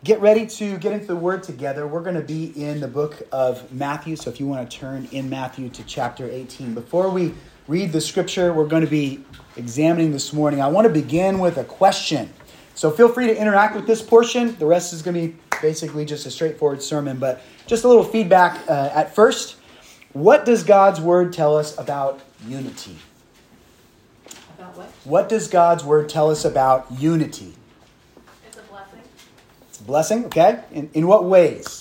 get ready to get into the Word together. We're going to be in the book of Matthew, so if you want to turn in Matthew to chapter 18. Before we read the scripture we're going to be examining this morning, I want to begin with a question. So feel free to interact with this portion. The rest is going to be basically just a straightforward sermon, but just a little feedback at first. What does God's Word tell us about unity? About what? What does God's Word tell us about unity? It's a blessing. It's a blessing, okay? In what ways?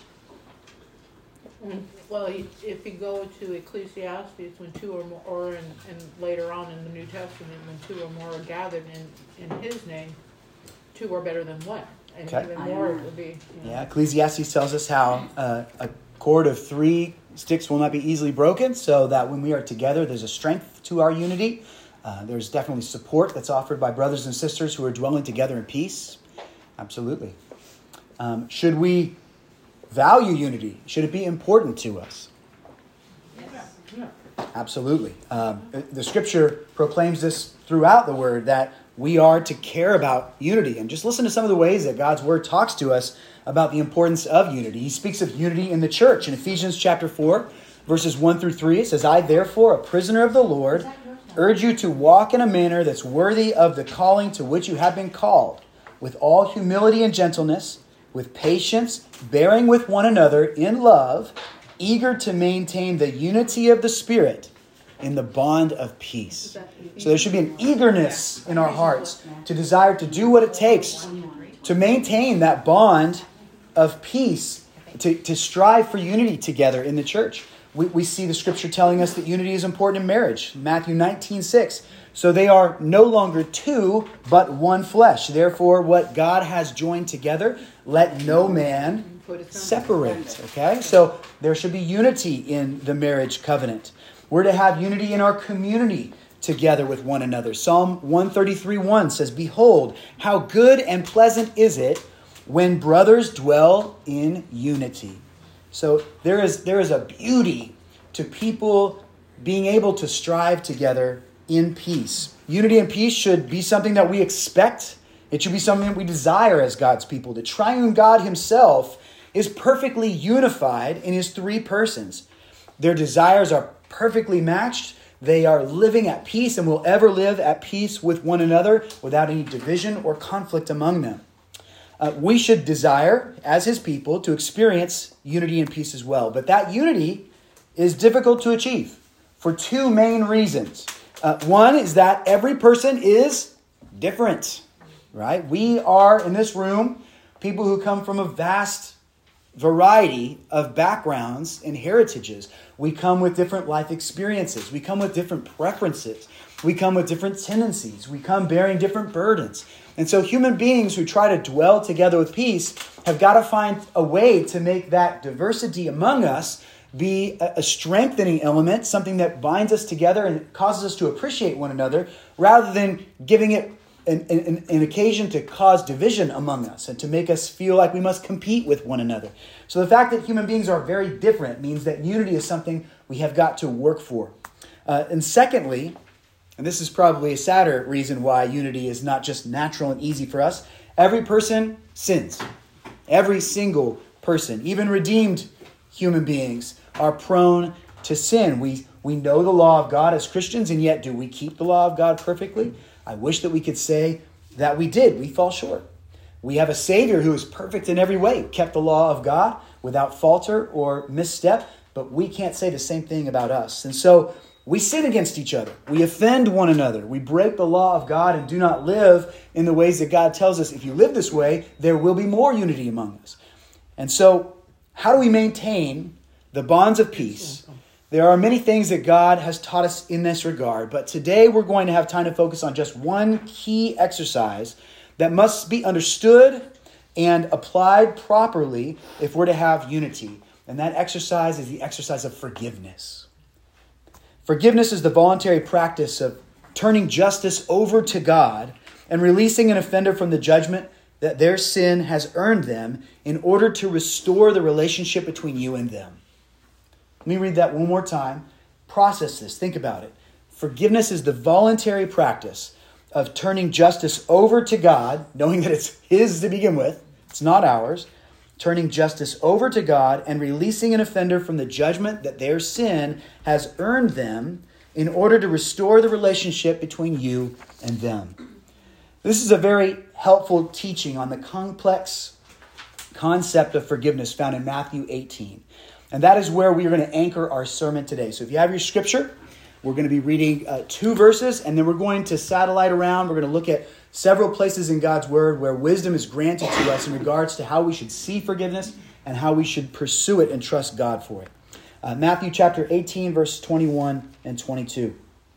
Well, if you go to Ecclesiastes, when two or more, or and later on in the New Testament, when two or more are gathered in His name, two are better than one, and Okay. even more would be. Yeah, Ecclesiastes tells us how a cord of three sticks will not be easily broken, so that when we are together, there's a strength to our unity. There's definitely support that's offered by brothers and sisters who are dwelling together in peace. Absolutely. Should we value unity? Should it be important to us? Yeah. Absolutely. The scripture proclaims this throughout the word that we are to care about unity. And just listen to some of the ways that God's word talks to us about the importance of unity. He speaks of unity in the church. In Ephesians chapter 4, verses 1 through 3, it says, I, therefore, a prisoner of the Lord, urge you to walk in a manner that's worthy of the calling to which you have been called, with all humility and gentleness, with patience, bearing with one another in love, eager to maintain the unity of the Spirit in the bond of peace. So there should be an eagerness in our hearts to desire to do what it takes to maintain that bond of peace, to strive for unity together in the church. We see the scripture telling us that unity is important in marriage. Matthew 19:6. So they are no longer two, but one flesh. Therefore, what God has joined together, let no man separate. Okay? So there should be unity in the marriage covenant. We're to have unity in our community together with one another. Psalm 133:1 says, Behold, how good and pleasant is it when brothers dwell in unity. So there is a beauty to people being able to strive together in peace. Unity and peace should be something that we expect. It should be something that we desire as God's people. The triune God himself is perfectly unified in his three persons. Their desires are perfectly matched. They are living at peace and will ever live at peace with one another without any division or conflict among them. We should desire, as his people, to experience unity and peace as well. But that unity is difficult to achieve for two main reasons. One is that every person is different, right? We are, in this room, people who come from a vast variety of backgrounds and heritages. We come with different life experiences. We come with different preferences. We come with different tendencies. We come bearing different burdens. And so human beings who try to dwell together with peace have got to find a way to make that diversity among us be a strengthening element, something that binds us together and causes us to appreciate one another, rather than giving it an occasion to cause division among us and to make us feel like we must compete with one another. So the fact that human beings are very different means that unity is something we have got to work for. And secondly, and this is probably a sadder reason why unity is not just natural and easy for us, every person sins. Every single person, even redeemed human beings, are prone to sin. We know the law of God as Christians, and yet do we keep the law of God perfectly? I wish that we could say that we did. We fall short. We have a Savior who is perfect in every way, kept the law of God without falter or misstep, but we can't say the same thing about us. And so we sin against each other. We offend one another. We break the law of God and do not live in the ways that God tells us. If you live this way, there will be more unity among us. And so how do we maintain the bonds of peace? There are many things that God has taught us in this regard, but today we're going to have time to focus on just one key exercise that must be understood and applied properly if we're to have unity. And that exercise is the exercise of forgiveness. Forgiveness is the voluntary practice of turning justice over to God and releasing an offender from the judgment that their sin has earned them in order to restore the relationship between you and them. Let me read that one more time. Process this. Think about it. Forgiveness is the voluntary practice of turning justice over to God, knowing that it's his to begin with, It's not ours. Turning justice over to God and releasing an offender from the judgment that their sin has earned them in order to restore the relationship between you and them. This is a very helpful teaching on the complex concept of forgiveness found in Matthew 18. And that is where we are going to anchor our sermon today. So if you have your scripture, we're going to be reading 2 verses, and then we're going to satellite around. We're going to look at several places in God's word where wisdom is granted to us in regards to how we should see forgiveness and how we should pursue it and trust God for it. Matthew chapter 18, verse 21 and 22.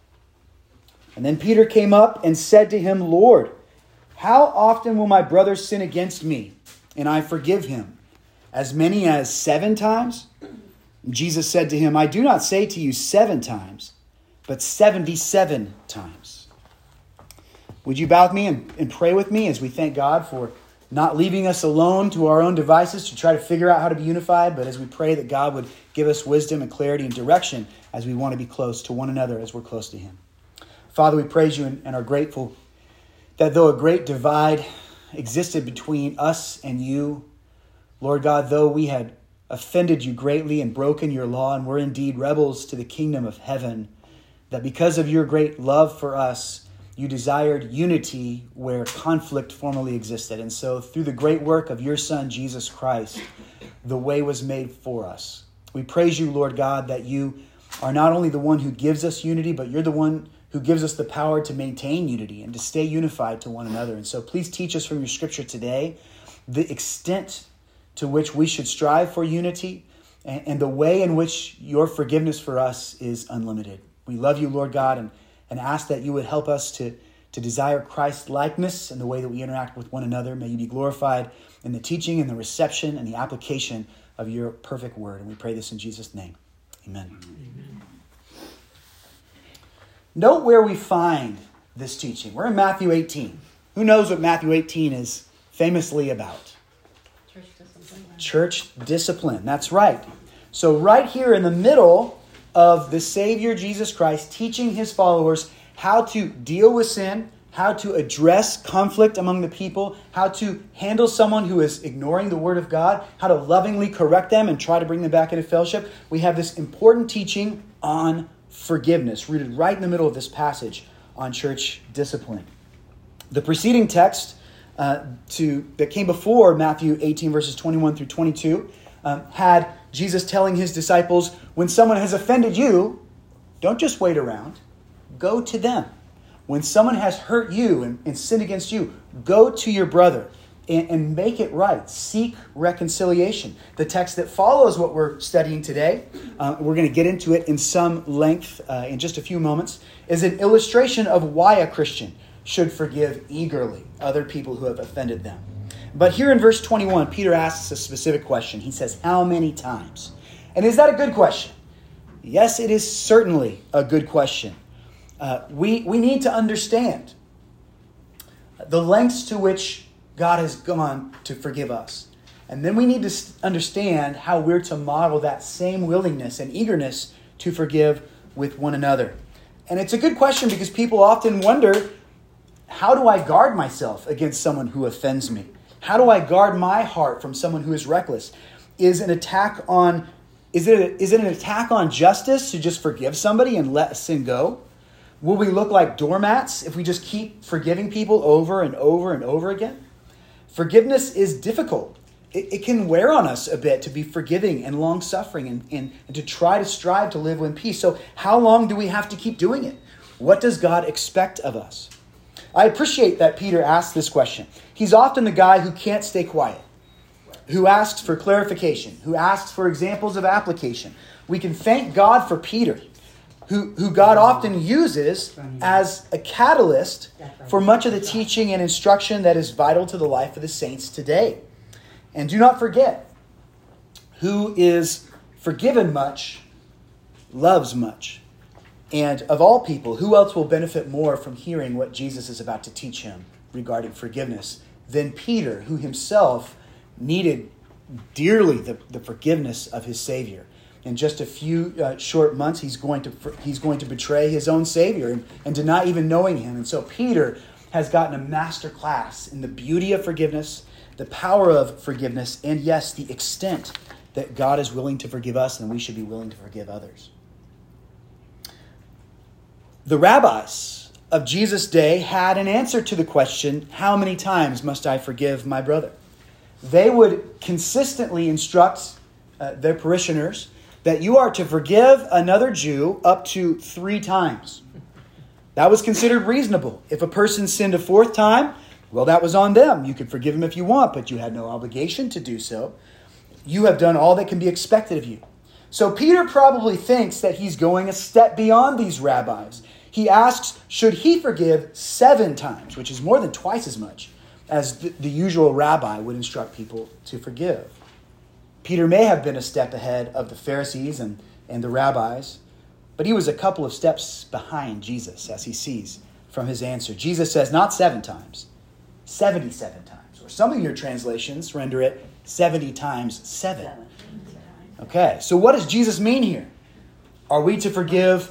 And then Peter came up and said to him, Lord, how often will my brother sin against me, and I forgive him? As many as 7 times? Jesus said to him, I do not say to you 7 times, but 77 times. Would you bow with me and pray with me as we thank God for not leaving us alone to our own devices to try to figure out how to be unified, but as we pray that God would give us wisdom and clarity and direction as we want to be close to one another as we're close to Him. Father, we praise you and are grateful that though a great divide existed between us and you, Lord God, though we had offended you greatly and broken your law and were indeed rebels to the kingdom of heaven, that because of your great love for us, you desired unity where conflict formerly existed. And so through the great work of your Son, Jesus Christ, the way was made for us. We praise you, Lord God, that you are not only the one who gives us unity, but you're the one who gives us the power to maintain unity and to stay unified to one another. And so please teach us from your scripture today the extent to which we should strive for unity and the way in which your forgiveness for us is unlimited. We love you, Lord God, and ask that you would help us to desire Christ's likeness in the way that we interact with one another. May you be glorified in the teaching and the reception and the application of your perfect word. And we pray this in Jesus' name. Amen. Amen. Note where we find this teaching. We're in Matthew 18. Who knows what Matthew 18 is famously about? Church discipline. Church discipline. That's right. So right here in the middle of the Savior Jesus Christ teaching his followers how to deal with sin, how to address conflict among the people, how to handle someone who is ignoring the word of God, how to lovingly correct them and try to bring them back into fellowship. We have this important teaching on forgiveness rooted right in the middle of this passage on church discipline. The preceding text that came before Matthew 18 verses 21 through 22 had Jesus telling his disciples, when someone has offended you, don't just wait around. Go to them. When someone has hurt you and sinned against you, go to your brother and make it right. Seek reconciliation. The text that follows what we're studying today, we're going to get into it in some length in just a few moments, is an illustration of why a Christian should forgive eagerly other people who have offended them. But here in verse 21, Peter asks a specific question. He says, how many times? And is that a good question? Yes, it is certainly a good question. We need to understand the lengths to which God has gone to forgive us. And then we need to understand how we're to model that same willingness and eagerness to forgive with one another. And it's a good question because people often wonder, how do I guard myself against someone who offends me? How do I guard my heart from someone who is reckless? Is it an attack on justice to just forgive somebody and let sin go? Will we look like doormats if we just keep forgiving people over and over and over again? Forgiveness is difficult. It can wear on us a bit to be forgiving and long-suffering and to try to strive to live in peace. So how long do we have to keep doing it? What does God expect of us? I appreciate that Peter asked this question. He's often the guy who can't stay quiet, who asks for clarification, who asks for examples of application. We can thank God for Peter, who God often uses as a catalyst for much of the teaching and instruction that is vital to the life of the saints today. And do not forget, who is forgiven much, loves much. And of all people, who else will benefit more from hearing what Jesus is about to teach him regarding forgiveness than Peter, who himself needed dearly the forgiveness of his Savior. In just a few short months, he's going to betray his own Savior and deny even knowing him. And so Peter has gotten a master class in the beauty of forgiveness the power of forgiveness, and yes, the extent that God is willing to forgive us and we should be willing to forgive others. The rabbis of Jesus' day had an answer to the question, how many times must I forgive my brother? They would consistently instruct their parishioners that you are to forgive another Jew up to 3 times. That was considered reasonable. If a person sinned a 4th time, well, that was on them. You could forgive him if you want, but you had no obligation to do so. You have done all that can be expected of you. So Peter probably thinks that he's going a step beyond these rabbis. He asks, should he forgive 7 times, which is more than twice as much as the usual rabbi would instruct people to forgive. Peter may have been a step ahead of the Pharisees and the rabbis, but he was a couple of steps behind Jesus, as he sees from his answer. Jesus says not 7 times, 77 times. Or some of your translations render it 70 times 7. Okay, so what does Jesus mean here? Are we to forgive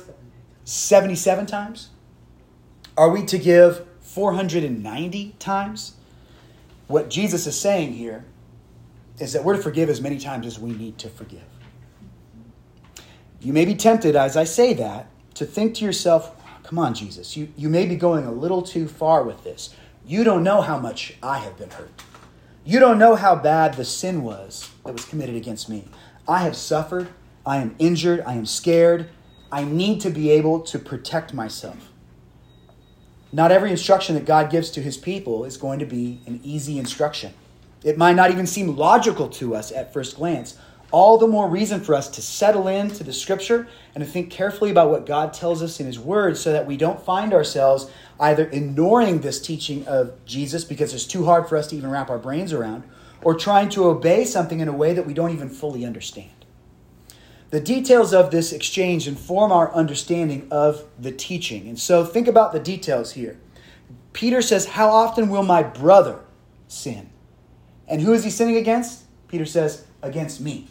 77 times? Are we to give 490 times? What Jesus is saying here is that we're to forgive as many times as we need to forgive. You may be tempted, as I say that, to think to yourself, come on, Jesus, you may be going a little too far with this. You don't know how much I have been hurt. You don't know how bad the sin was that was committed against me. I have suffered. I am injured. I am scared. I need to be able to protect myself. Not every instruction that God gives to his people is going to be an easy instruction. It might not even seem logical to us at first glance. All the more reason for us to settle into the Scripture and to think carefully about what God tells us in his word so that we don't find ourselves either ignoring this teaching of Jesus because it's too hard for us to even wrap our brains around, or trying to obey something in a way that we don't even fully understand. The details of this exchange inform our understanding of the teaching. And so think about the details here. Peter says, how often will my brother sin? And who is he sinning against? Peter says, against me.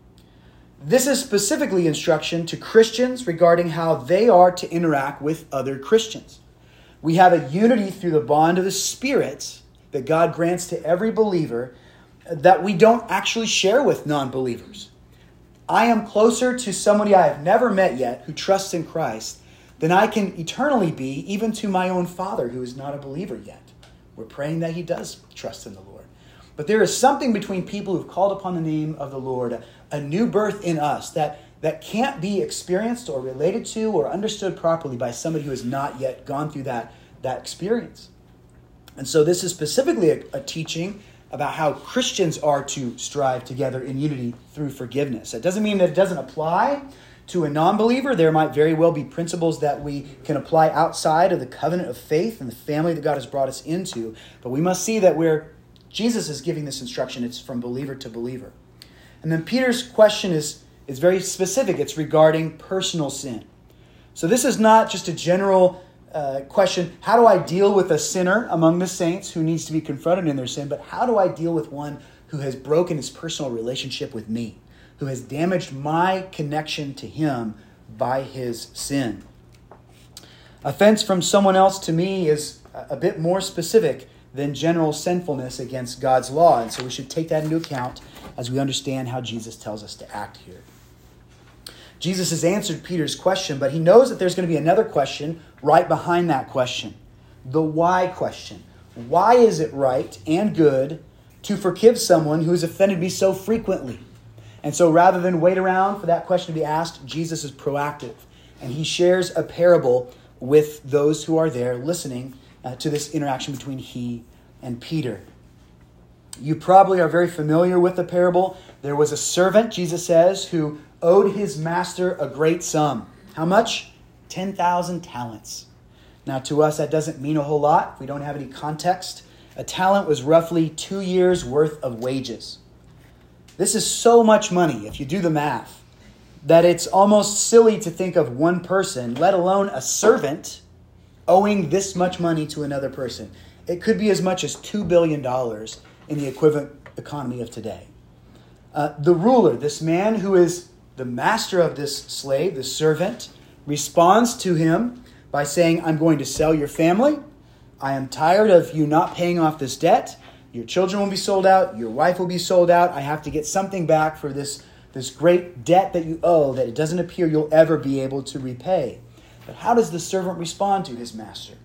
This is specifically instruction to Christians regarding how they are to interact with other Christians. We have a unity through the bond of the Spirit that God grants to every believer that we don't actually share with non-believers. I am closer to somebody I have never met yet who trusts in Christ than I can eternally be even to my own father who is not a believer yet. We're praying that he does trust in the Lord. But there is something between people who've called upon the name of the Lord, a new birth in us that can't be experienced or related to or understood properly by somebody who has not yet gone through that experience. And so this is specifically a teaching about how Christians are to strive together in unity through forgiveness. That doesn't mean that it doesn't apply to a non-believer. There might very well be principles that we can apply outside of the covenant of faith and the family that God has brought us into. But we must see that where Jesus is giving this instruction, it's from believer to believer. And then Peter's question is very specific. It's regarding personal sin. So this is not just a general question, how do I deal with a sinner among the saints who needs to be confronted in their sin, but how do I deal with one who has broken his personal relationship with me, who has damaged my connection to him by his sin? Offense from someone else to me is a bit more specific than general sinfulness against God's law, and so we should take that into account as we understand how Jesus tells us to act here. Jesus has answered Peter's question, but he knows that there's going to be another question right behind that question. The why question. Why is it right and good to forgive someone who has offended me so frequently? And so rather than wait around for that question to be asked, Jesus is proactive. And he shares a parable with those who are there listening to this interaction between he and Peter. You probably are very familiar with the parable. There was a servant, Jesus says, who owed his master a great sum. How much? 10,000 talents. Now, to us, that doesn't mean a whole lot if we don't have any context. A talent was roughly 2 years' worth of wages. This is so much money, if you do the math, that it's almost silly to think of one person, let alone a servant, owing this much money to another person. It could be as much as $2 billion in the equivalent economy of today. The ruler, this man who is the master of this slave, the servant, responds to him by saying, I'm going to sell your family. I am tired of you not paying off this debt. Your children will be sold out. Your wife will be sold out. I have to get something back for this great debt that you owe that it doesn't appear you'll ever be able to repay. But how does the servant respond to his master?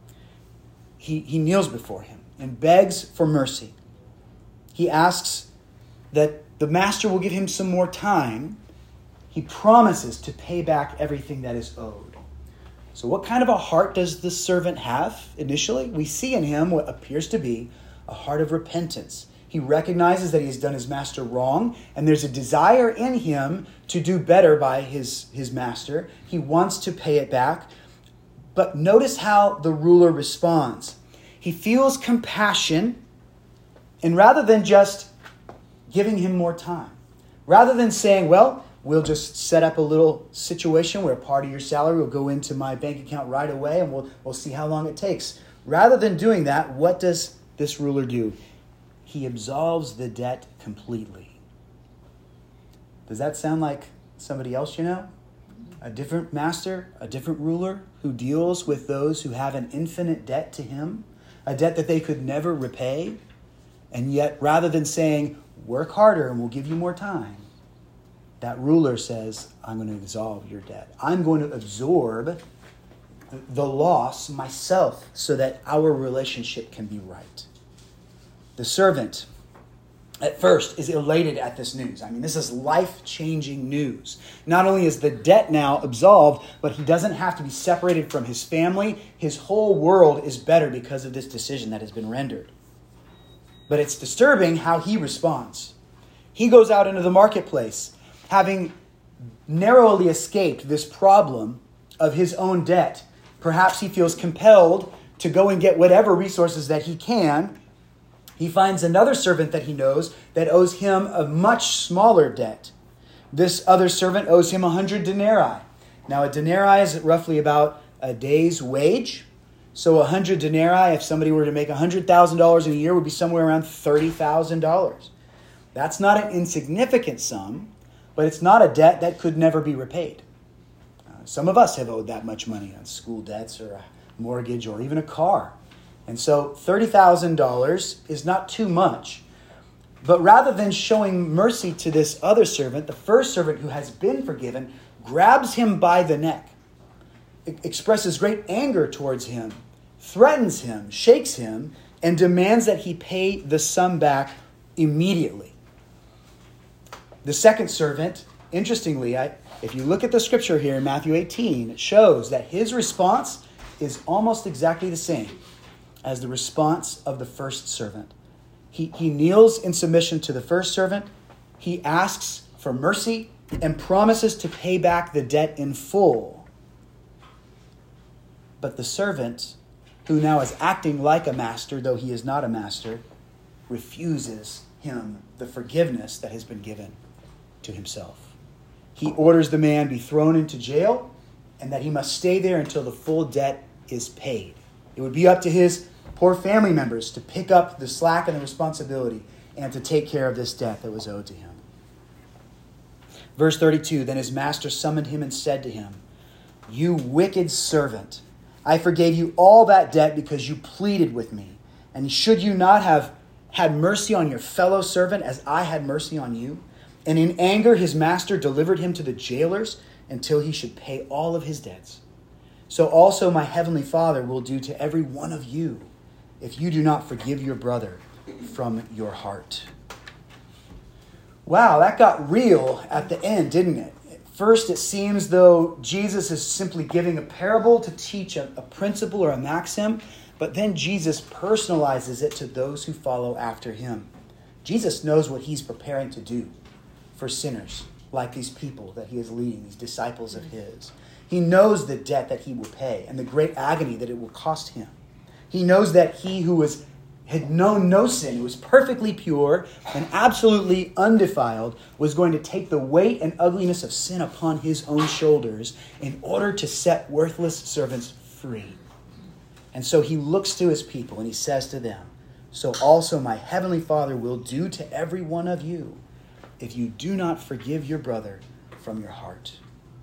He kneels before him and begs for mercy. He asks that the master will give him some more time. He promises to pay back everything that is owed. So what kind of a heart does the servant have initially? We see in him what appears to be a heart of repentance. He recognizes that he has done his master wrong, and there's a desire in him to do better by his master. He wants to pay it back. But notice how the ruler responds. He feels compassion, and rather than just giving him more time, rather than saying, well, we'll just set up a little situation where part of your salary will go into my bank account right away, and we'll see how long it takes. Rather than doing that, what does this ruler do? He absolves the debt completely. Does that sound like somebody else you know? A different master, a different ruler who deals with those who have an infinite debt to him, a debt that they could never repay. And yet, rather than saying, work harder and we'll give you more time, that ruler says, I'm going to absolve your debt. I'm going to absorb the loss myself so that our relationship can be right. The servant, at first, is elated at this news. I mean, this is life-changing news. Not only is the debt now absolved, but he doesn't have to be separated from his family. His whole world is better because of this decision that has been rendered. But it's disturbing how he responds. He goes out into the marketplace, having narrowly escaped this problem of his own debt. Perhaps he feels compelled to go and get whatever resources that he can. He finds another servant that he knows that owes him a much smaller debt. This other servant owes him 100 denarii. Now, a denarii is roughly about a day's wage. So 100 denarii, if somebody were to make $100,000 in a year, would be somewhere around $30,000. That's not an insignificant sum, but it's not a debt that could never be repaid. Some of us have owed that much money on school debts or a mortgage or even a car. And so $30,000 is not too much. But rather than showing mercy to this other servant, the first servant who has been forgiven grabs him by the neck, expresses great anger towards him, threatens him, shakes him, and demands that he pay the sum back immediately. The second servant, interestingly, if you look at the scripture here in Matthew 18, it shows that his response is almost exactly the same as the response of the first servant. He kneels in submission to the first servant. He asks for mercy and promises to pay back the debt in full. But the servant, who now is acting like a master, though he is not a master, refuses him the forgiveness that has been given to himself. He orders the man be thrown into jail and that he must stay there until the full debt is paid. It would be up to his poor family members to pick up the slack and the responsibility and to take care of this debt that was owed to him. Verse 32, then his master summoned him and said to him, "You wicked servant, I forgave you all that debt because you pleaded with me. And should you not have had mercy on your fellow servant as I had mercy on you?" And in anger his master delivered him to the jailers until he should pay all of his debts. So also my heavenly Father will do to every one of you if you do not forgive your brother from your heart. Wow, that got real at the end, didn't it? At first, it seems though Jesus is simply giving a parable to teach a principle or a maxim, but then Jesus personalizes it to those who follow after him. Jesus knows what he's preparing to do for sinners like these people that he is leading, these disciples of his. He knows the debt that he will pay and the great agony that it will cost him. He knows that he who had known no sin, who was perfectly pure and absolutely undefiled, was going to take the weight and ugliness of sin upon his own shoulders in order to set worthless servants free. And so he looks to his people and he says to them, "So also my heavenly Father will do to every one of you if you do not forgive your brother from your heart."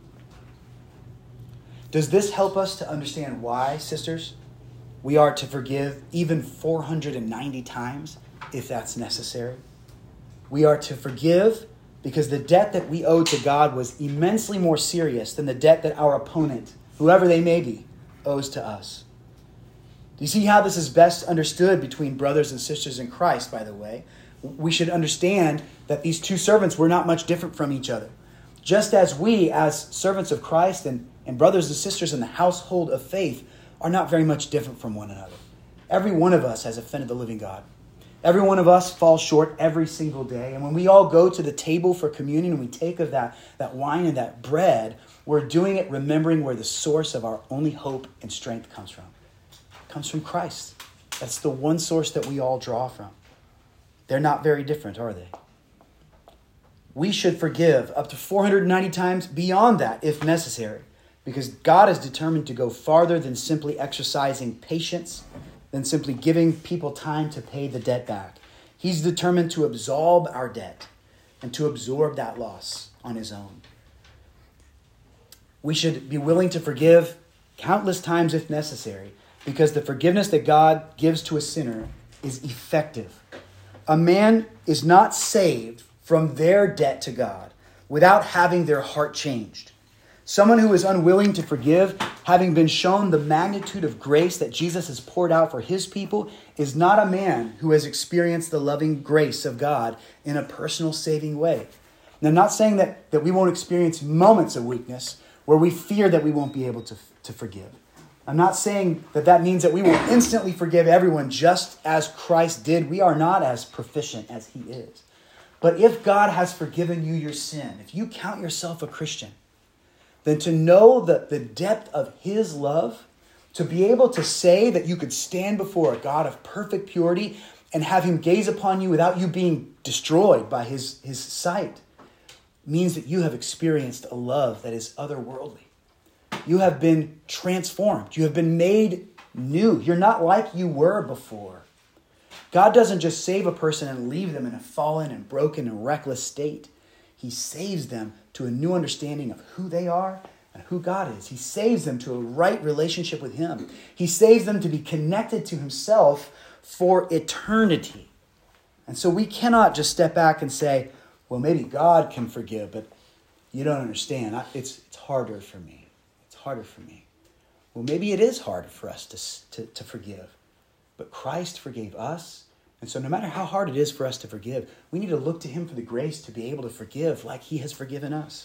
Does this help us to understand why, sisters, we are to forgive even 490 times if that's necessary. We are to forgive because the debt that we owe to God was immensely more serious than the debt that our opponent, whoever they may be, owes to us. Do you see how this is best understood between brothers and sisters in Christ, by the way? We should understand that these two servants were not much different from each other. Just as we, as servants of Christ and brothers and sisters in the household of faith, are not very much different from one another. Every one of us has offended the living God. Every one of us falls short every single day. And when we all go to the table for communion and we take of that wine and that bread, we're doing it remembering where the source of our only hope and strength comes from. It comes from Christ. That's the one source that we all draw from. They're not very different, are they? We should forgive up to 490 times beyond that if necessary, because God is determined to go farther than simply exercising patience, than simply giving people time to pay the debt back. He's determined to absolve our debt and to absorb that loss on his own. We should be willing to forgive countless times if necessary, because the forgiveness that God gives to a sinner is effective. A man is not saved from their debt to God without having their heart changed. Someone who is unwilling to forgive, having been shown the magnitude of grace that Jesus has poured out for his people, is not a man who has experienced the loving grace of God in a personal saving way. And I'm not saying that we won't experience moments of weakness where we fear that we won't be able to forgive. I'm not saying that means that we will instantly forgive everyone just as Christ did. We are not as proficient as he is. But if God has forgiven you your sin, if you count yourself a Christian, then to know the depth of his love, to be able to say that you could stand before a God of perfect purity and have him gaze upon you without you being destroyed by his sight, means that you have experienced a love that is otherworldly. You have been transformed. You have been made new. You're not like you were before. God doesn't just save a person and leave them in a fallen and broken and reckless state. He saves them to a new understanding of who they are and who God is. He saves them to a right relationship with him. He saves them to be connected to himself for eternity. And so we cannot just step back and say, well, maybe God can forgive, but you don't understand. It's harder for me. It's harder for me. Well, maybe it is harder for us to forgive. But Christ forgave us. And so no matter how hard it is for us to forgive, we need to look to him for the grace to be able to forgive like he has forgiven us.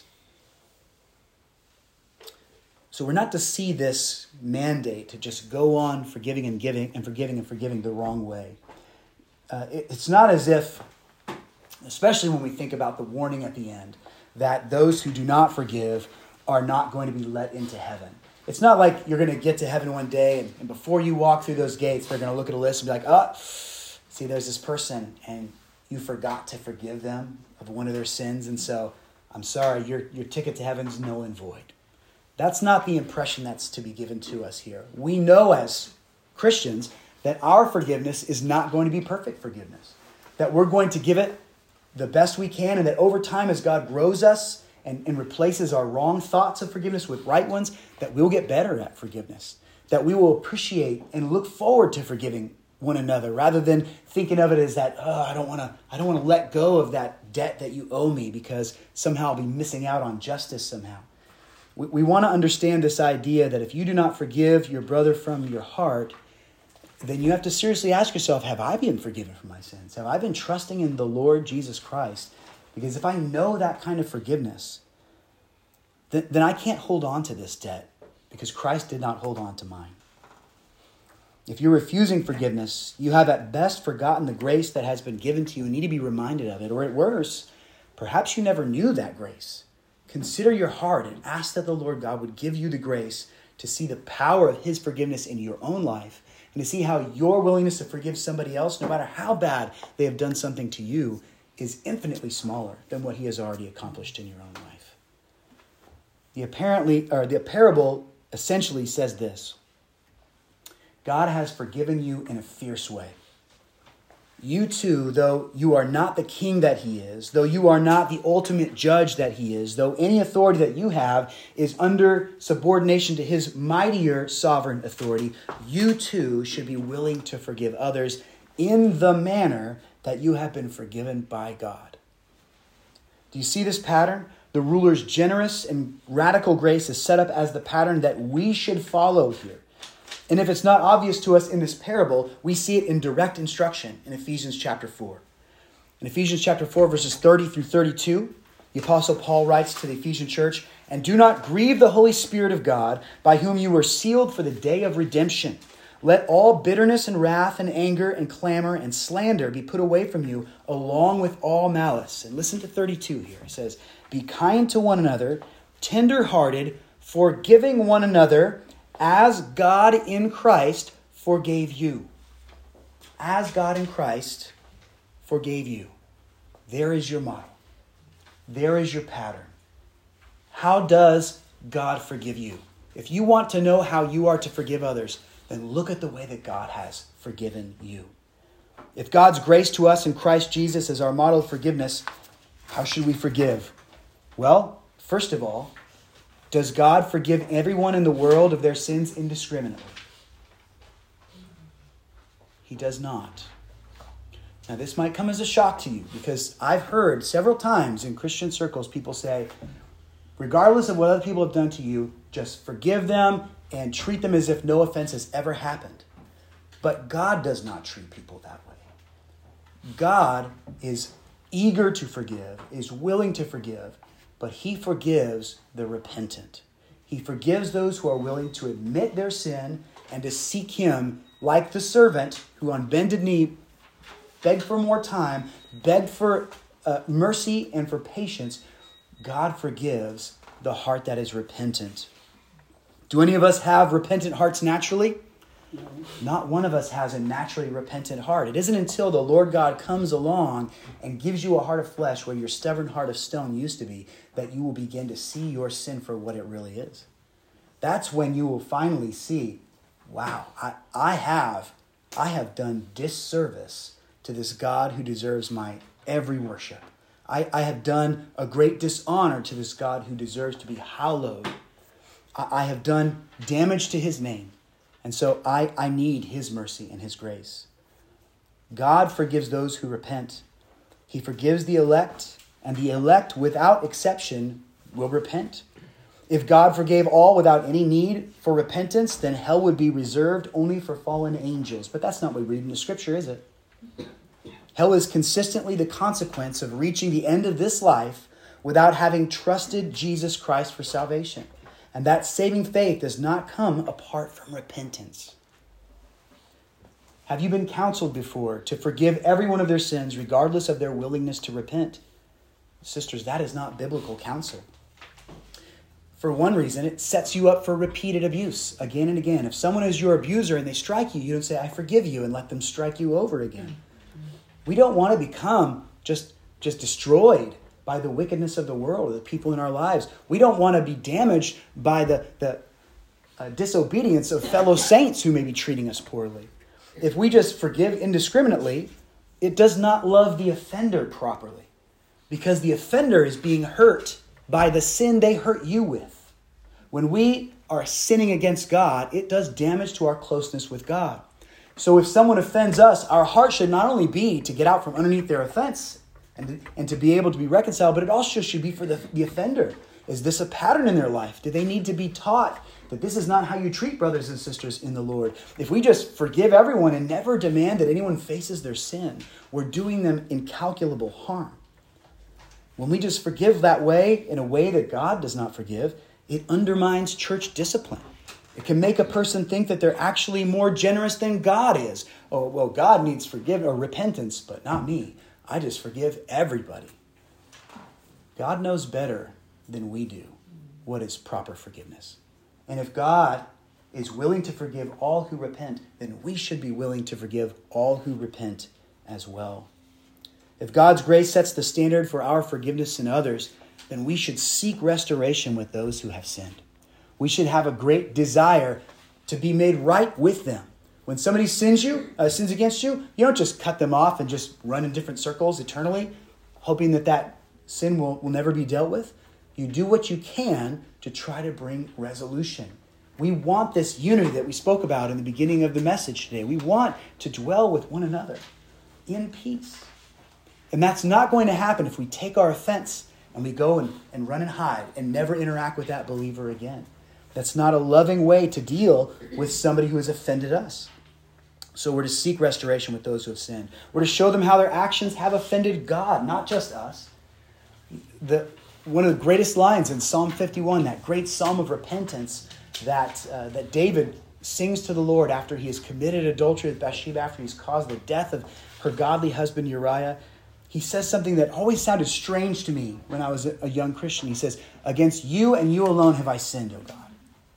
So we're not to see this mandate to just go on forgiving and giving and forgiving the wrong way. It's not as if, especially when we think about the warning at the end, that those who do not forgive are not going to be let into heaven. It's not like you're going to get to heaven one day and before you walk through those gates, they're going to look at a list and be like, see, there's this person and you forgot to forgive them of one of their sins. And so I'm sorry, your ticket to heaven is null and void. That's not the impression that's to be given to us here. We know as Christians that our forgiveness is not going to be perfect forgiveness, that we're going to give it the best we can, and that over time as God grows us and replaces our wrong thoughts of forgiveness with right ones, that we'll get better at forgiveness, that we will appreciate and look forward to forgiving one another rather than thinking of it as that, I don't want to let go of that debt that you owe me because somehow I'll be missing out on justice somehow. We want to understand this idea that if you do not forgive your brother from your heart, then you have to seriously ask yourself, have I been forgiven for my sins? Have I been trusting in the Lord Jesus Christ? Because if I know that kind of forgiveness, then I can't hold on to this debt because Christ did not hold on to mine. If you're refusing forgiveness, you have at best forgotten the grace that has been given to you and need to be reminded of it. Or at worst, perhaps you never knew that grace. Consider your heart and ask that the Lord God would give you the grace to see the power of his forgiveness in your own life and to see how your willingness to forgive somebody else, no matter how bad they have done something to you, is infinitely smaller than what he has already accomplished in your own life. The parable essentially says this: God has forgiven you in a fierce way. You too, though you are not the king that he is, though you are not the ultimate judge that he is, though any authority that you have is under subordination to his mightier sovereign authority, you too should be willing to forgive others in the manner that you have been forgiven by God. Do you see this pattern? The ruler's generous and radical grace is set up as the pattern that we should follow here. And if it's not obvious to us in this parable, we see it in direct instruction in Ephesians chapter 4. In Ephesians chapter 4, verses 30 through 32, the Apostle Paul writes to the Ephesian church, "And do not grieve the Holy Spirit of God, by whom you were sealed for the day of redemption. Let all bitterness and wrath and anger and clamor and slander be put away from you, along with all malice." And listen to 32 here. It says, "Be kind to one another, tender-hearted, forgiving one another, as God in Christ forgave you." As God in Christ forgave you. There is your model. There is your pattern. How does God forgive you? If you want to know how you are to forgive others, then look at the way that God has forgiven you. If God's grace to us in Christ Jesus is our model of forgiveness, how should we forgive? Well, first of all, does God forgive everyone in the world of their sins indiscriminately? He does not. Now, this might come as a shock to you, because I've heard several times in Christian circles people say, regardless of what other people have done to you, just forgive them and treat them as if no offense has ever happened. But God does not treat people that way. God is eager to forgive, is willing to forgive, but he forgives the repentant. He forgives those who are willing to admit their sin and to seek him, like the servant who on bended knee begged for more time, begged for mercy and for patience. God forgives the heart that is repentant. Do any of us have repentant hearts naturally? No. Not one of us has a naturally repentant heart. It isn't until the Lord God comes along and gives you a heart of flesh where your stubborn heart of stone used to be that you will begin to see your sin for what it really is. That's when you will finally see, wow, I have done disservice to this God who deserves my every worship. I have done a great dishonor to this God who deserves to be hallowed. I have done damage to his name. And so I need his mercy and his grace. God forgives those who repent. He forgives the elect, and the elect without exception will repent. If God forgave all without any need for repentance, then hell would be reserved only for fallen angels. But that's not what we read in the scripture, is it? Hell is consistently the consequence of reaching the end of this life without having trusted Jesus Christ for salvation. And that saving faith does not come apart from repentance. Have you been counseled before to forgive everyone of their sins regardless of their willingness to repent? Sisters, that is not biblical counsel. For one reason, it sets you up for repeated abuse again and again. If someone is your abuser and they strike you, you don't say, "I forgive you," and let them strike you over again. We don't want to become just destroyed by the wickedness of the world, the people in our lives. We don't want to be damaged by the disobedience of fellow saints who may be treating us poorly. If we just forgive indiscriminately, it does not love the offender properly, because the offender is being hurt by the sin they hurt you with. When we are sinning against God, it does damage to our closeness with God. So if someone offends us, our heart should not only be to get out from underneath their offense and to be able to be reconciled, but it also should be for the offender. Is this a pattern in their life? Do they need to be taught that this is not how you treat brothers and sisters in the Lord? If we just forgive everyone and never demand that anyone faces their sin, we're doing them incalculable harm. When we just forgive that way, in a way that God does not forgive, it undermines church discipline. It can make a person think that they're actually more generous than God is. Oh, well, God needs forgiveness or repentance, but not me. I just forgive everybody. God knows better than we do what is proper forgiveness. And if God is willing to forgive all who repent, then we should be willing to forgive all who repent as well. If God's grace sets the standard for our forgiveness in others, then we should seek restoration with those who have sinned. We should have a great desire to be made right with them. When somebody sins against you, you don't just cut them off and just run in different circles eternally, hoping that sin will never be dealt with. You do what you can to try to bring resolution. We want this unity that we spoke about in the beginning of the message today. We want to dwell with one another in peace. And that's not going to happen if we take our offense and we go and run and hide and never interact with that believer again. That's not a loving way to deal with somebody who has offended us. So we're to seek restoration with those who have sinned. We're to show them how their actions have offended God, not just us. One of the greatest lines in Psalm 51, that great psalm of repentance that David sings to the Lord after he has committed adultery with Bathsheba, after he's caused the death of her godly husband Uriah. He says something that always sounded strange to me when I was a young Christian. He says, "Against you and you alone have I sinned, O God."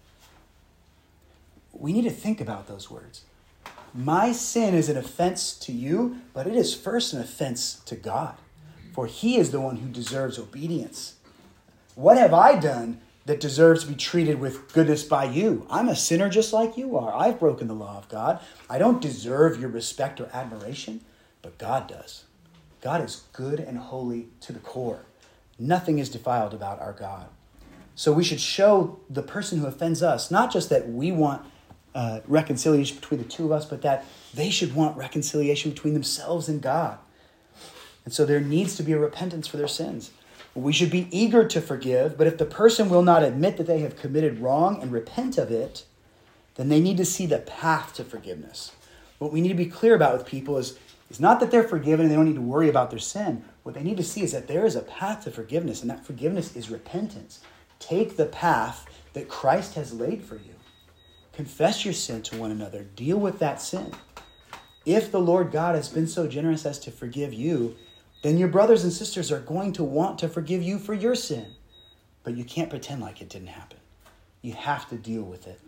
We need to think about those words. My sin is an offense to you, but it is first an offense to God, for he is the one who deserves obedience. What have I done that deserves to be treated with goodness by you? I'm a sinner just like you are. I've broken the law of God. I don't deserve your respect or admiration, but God does. God is good and holy to the core. Nothing is defiled about our God. So we should show the person who offends us, not just that we want reconciliation between the two of us, but that they should want reconciliation between themselves and God. And so there needs to be a repentance for their sins. We should be eager to forgive, but if the person will not admit that they have committed wrong and repent of it, then they need to see the path to forgiveness. What we need to be clear about with people is not that they're forgiven and they don't need to worry about their sin. What they need to see is that there is a path to forgiveness, and that forgiveness is repentance. Take the path that Christ has laid for you. Confess your sin to one another. Deal with that sin. If the Lord God has been so generous as to forgive you, then your brothers and sisters are going to want to forgive you for your sin. But you can't pretend like it didn't happen. You have to deal with it.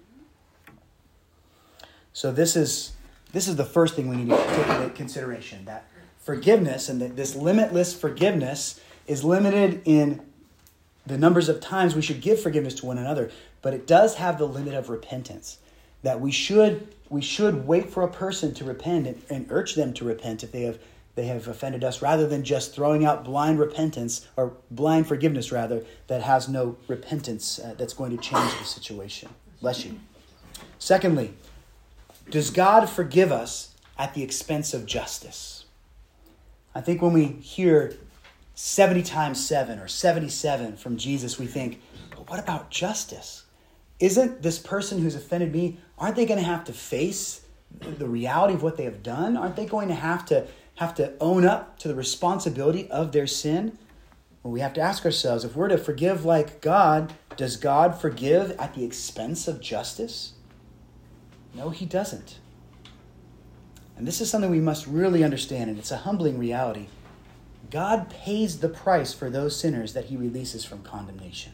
So this is the first thing we need to take into consideration, that forgiveness and that this limitless forgiveness is limited in the numbers of times we should give forgiveness to one another, but it does have the limit of repentance, that we should wait for a person to repent and urge them to repent if they have offended us, rather than just throwing out blind repentance, or blind forgiveness rather, that has no repentance that's going to change the situation. Bless you. Secondly, does God forgive us at the expense of justice? I think when we hear 70 times 7 or 77 from Jesus, we think, but what about justice? Isn't this person who's offended me, aren't they going to have to face the reality of what they have done? Aren't they going to have to own up to the responsibility of their sin? Well, we have to ask ourselves, if we're to forgive like God, does God forgive at the expense of justice? No, he doesn't. And this is something we must really understand, and it's a humbling reality. God pays the price for those sinners that he releases from condemnation.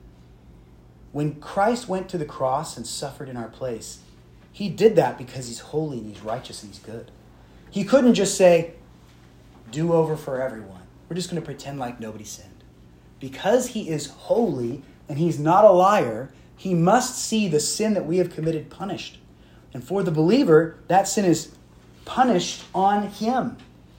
When Christ went to the cross and suffered in our place, he did that because he's holy and he's righteous and he's good. He couldn't just say, do over for everyone. We're just going to pretend like nobody sinned. Because he is holy and he's not a liar, he must see the sin that we have committed punished. And for the believer, that sin is punished on him.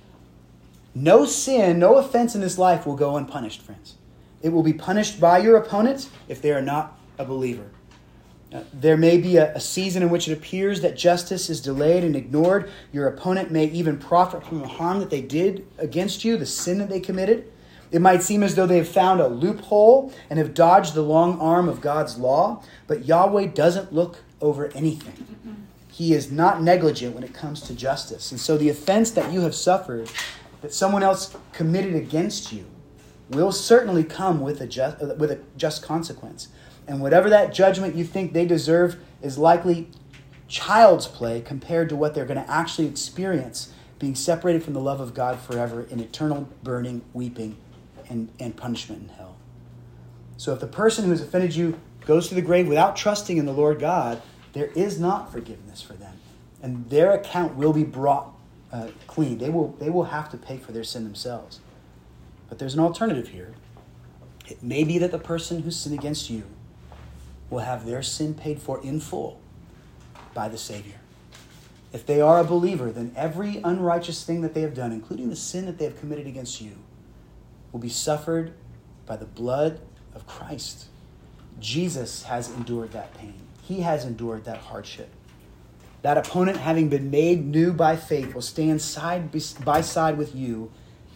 No sin, no offense in this life will go unpunished, friends. It will be punished by your opponent if they are not a believer. There may be a season in which it appears that justice is delayed and ignored. Your opponent may even profit from the harm that they did against you, the sin that they committed. It might seem as though they have found a loophole and have dodged the long arm of God's law, but Yahweh doesn't look over anything. He is not negligent when it comes to justice. And so the offense that you have suffered, that someone else committed against you, will certainly come with a just consequence. And whatever that judgment you think they deserve is likely child's play compared to what they're going to actually experience, being separated from the love of God forever in eternal burning, weeping, and punishment in hell. So if the person who has offended you goes to the grave without trusting in the Lord God, there is not forgiveness for them. And their account will be brought clean. They will have to pay for their sin themselves. But there's an alternative here. It may be that the person who sinned against you will have their sin paid for in full by the Savior. If they are a believer, then every unrighteous thing that they have done, including the sin that they have committed against you, will be suffered by the blood of Christ. Jesus has endured that pain. He has endured that hardship. That opponent, having been made new by faith, will stand side by side with you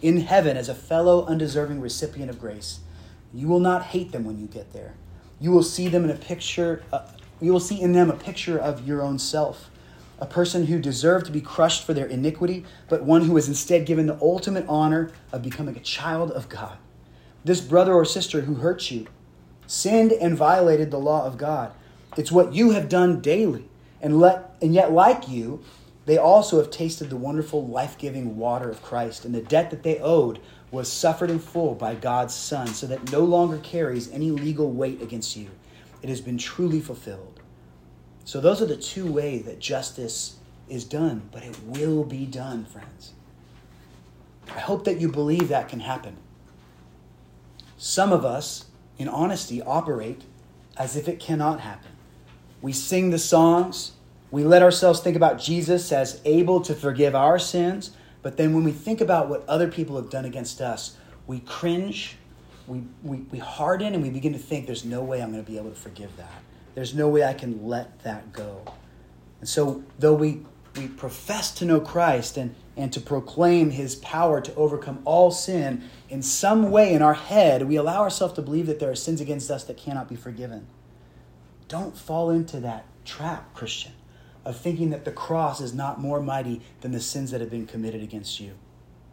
in heaven as a fellow undeserving recipient of grace. You will not hate them when you get there. You will see them in a picture. You will see in them a picture of your own self, a person who deserved to be crushed for their iniquity, but one who was instead given the ultimate honor of becoming a child of God. This brother or sister who hurt you sinned and violated the law of God. It's what you have done daily, and yet, like you, they also have tasted the wonderful, life-giving water of Christ, and the debt that they owed was suffered in full by God's Son, so that no longer carries any legal weight against you. It has been truly fulfilled. So those are the two ways that justice is done, but it will be done, friends. I hope that you believe that can happen. Some of us, in honesty, operate as if it cannot happen. We sing the songs. We let ourselves think about Jesus as able to forgive our sins. But then when we think about what other people have done against us, we cringe, we harden, and we begin to think there's no way I'm going to be able to forgive that. There's no way I can let that go. And so though we profess to know Christ and to proclaim his power to overcome all sin, in some way in our head, we allow ourselves to believe that there are sins against us that cannot be forgiven. Don't fall into that trap, Christian, of thinking that the cross is not more mighty than the sins that have been committed against you.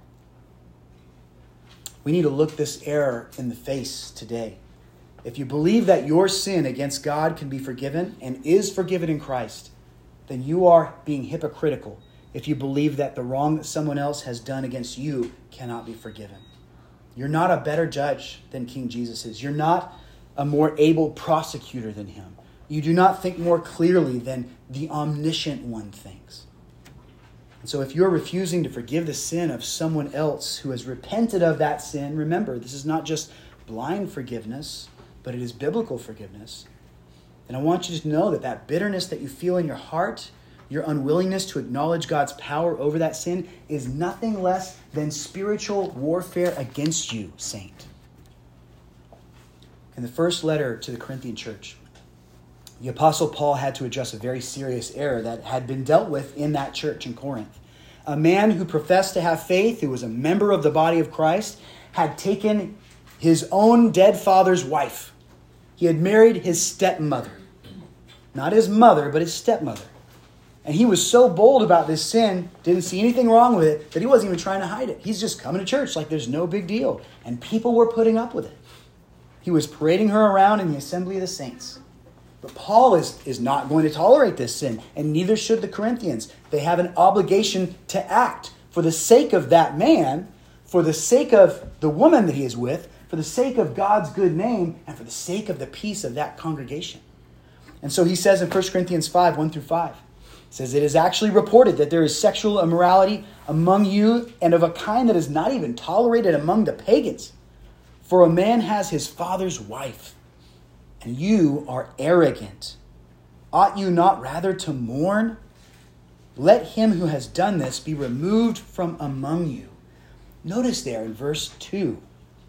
We need to look this error in the face today. If you believe that your sin against God can be forgiven and is forgiven in Christ, then you are being hypocritical if you believe that the wrong that someone else has done against you cannot be forgiven. You're not a better judge than King Jesus is. You're not a more able prosecutor than him. You do not think more clearly than the omniscient one thinks. And so if you're refusing to forgive the sin of someone else who has repented of that sin, remember, this is not just blind forgiveness, but it is biblical forgiveness. And I want you to know that that bitterness that you feel in your heart, your unwillingness to acknowledge God's power over that sin, is nothing less than spiritual warfare against you, saint. In the first letter to the Corinthian church, the Apostle Paul had to address a very serious error that had been dealt with in that church in Corinth. A man who professed to have faith, who was a member of the body of Christ, had taken his own dead father's wife. He had married his stepmother. Not his mother, but his stepmother. And he was so bold about this sin, didn't see anything wrong with it, that he wasn't even trying to hide it. He's just coming to church like there's no big deal. And people were putting up with it. He was parading her around in the assembly of the saints. But Paul is not going to tolerate this sin, and neither should the Corinthians. They have an obligation to act for the sake of that man, for the sake of the woman that he is with, for the sake of God's good name, and for the sake of the peace of that congregation. And so he says in 1 Corinthians 5, 1-5, it says, "It is actually reported that there is sexual immorality among you, and of a kind that is not even tolerated among the pagans. For a man has his father's wife, and you are arrogant. Ought you not rather to mourn? Let him who has done this be removed from among you." Notice there in verse 2,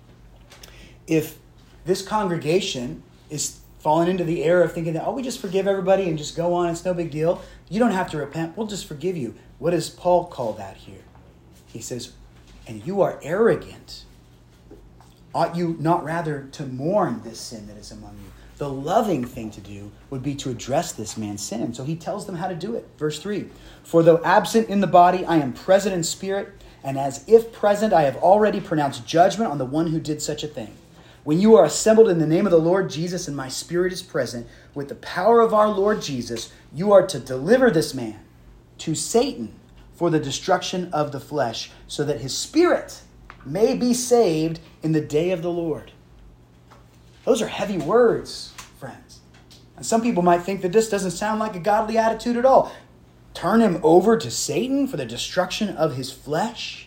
if this congregation is falling into the error of thinking that, we just forgive everybody and just go on, it's no big deal, you don't have to repent, we'll just forgive you. What does Paul call that here? He says, and you are arrogant. Ought you not rather to mourn this sin that is among you? The loving thing to do would be to address this man's sin. So he tells them how to do it. Verse 3, "For though absent in the body, I am present in spirit, and as if present, I have already pronounced judgment on the one who did such a thing. When you are assembled in the name of the Lord Jesus and my spirit is present, with the power of our Lord Jesus, you are to deliver this man to Satan for the destruction of the flesh, so that his spirit may be saved in the day of the Lord." Those are heavy words, friends. And some people might think that this doesn't sound like a godly attitude at all. Turn him over to Satan for the destruction of his flesh?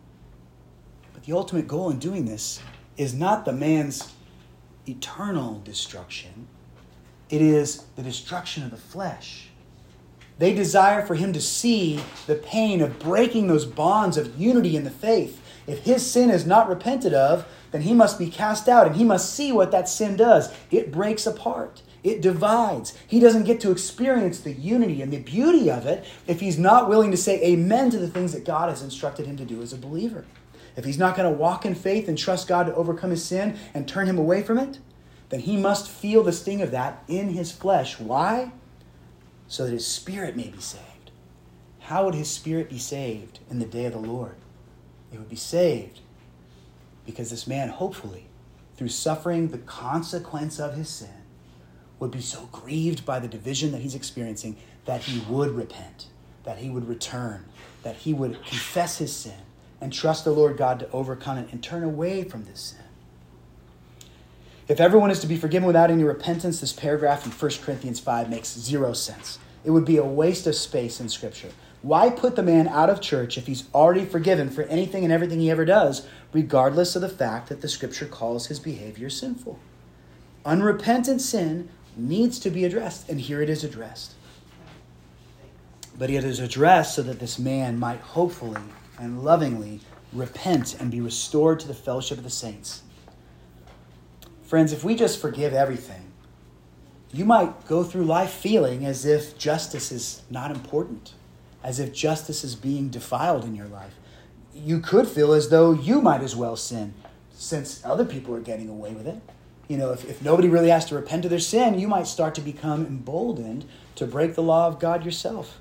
But the ultimate goal in doing this is not the man's eternal destruction. It is the destruction of the flesh. They desire for him to see the pain of breaking those bonds of unity in the faith. If his sin is not repented of, then he must be cast out, and he must see what that sin does. It breaks apart. It divides. He doesn't get to experience the unity and the beauty of it if he's not willing to say amen to the things that God has instructed him to do as a believer. if he's not going to walk in faith and trust God to overcome his sin and turn him away from it, then he must feel the sting of that in his flesh. Why? So that his spirit may be saved. How would his spirit be saved in the day of the Lord? It would be saved because this man, hopefully, through suffering the consequence of his sin, would be so grieved by the division that he's experiencing that he would repent, that he would return, that he would confess his sin and trust the Lord God to overcome it and turn away from this sin. If everyone is to be forgiven without any repentance, this paragraph in 1 Corinthians 5 makes zero sense. It would be a waste of space in Scripture. Why put the man out of church if he's already forgiven for anything and everything he ever does, regardless of the fact that the Scripture calls his behavior sinful? Unrepentant sin needs to be addressed, and here it is addressed. But it is addressed so that this man might hopefully and lovingly repent and be restored to the fellowship of the saints. Friends, if we just forgive everything, you might go through life feeling as if justice is not important, as if justice is being defiled in your life. You could feel as though you might as well sin, since other people are getting away with it. You know, if nobody really has to repent of their sin, you might start to become emboldened to break the law of God yourself.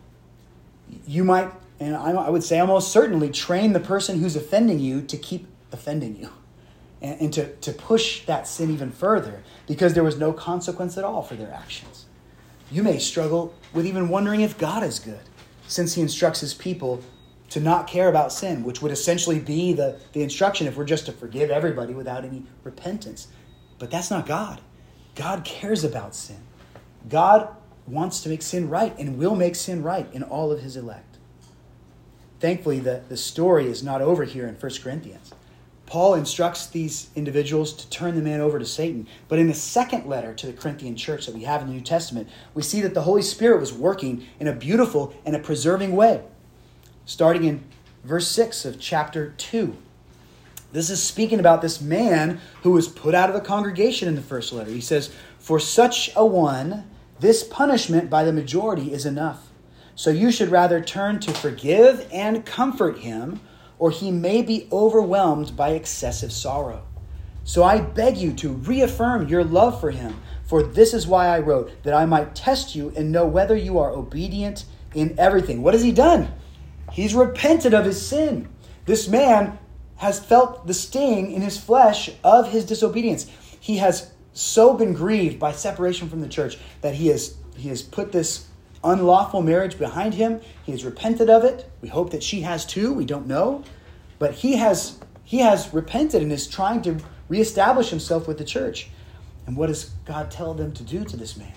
You might, and I would say almost certainly, train the person who's offending you to keep offending you. And to push that sin even further because there was no consequence at all for their actions. You may struggle with even wondering if God is good, since he instructs his people to not care about sin, which would essentially be the instruction if we're just to forgive everybody without any repentance. But that's not God. God cares about sin. God wants to make sin right and will make sin right in all of his elect. Thankfully, the story is not over here in 1 Corinthians. Paul instructs these individuals to turn the man over to Satan. But in the second letter to the Corinthian church that we have in the New Testament, we see that the Holy Spirit was working in a beautiful and a preserving way. Starting in verse 6 of chapter 2. This is speaking about this man who was put out of the congregation in the first letter. He says, "For such a one, this punishment by the majority is enough. So you should rather turn to forgive and comfort him, or he may be overwhelmed by excessive sorrow. So I beg you to reaffirm your love for him, for this is why I wrote, that I might test you and know whether you are obedient in everything." What has he done? He's repented of his sin. This man has felt the sting in his flesh of his disobedience. He has so been grieved by separation from the church that he has put this unlawful marriage behind him. He has repented of it. We hope that she has too. We don't know. But he has repented and is trying to reestablish himself with the church. And what does God tell them to do to this man?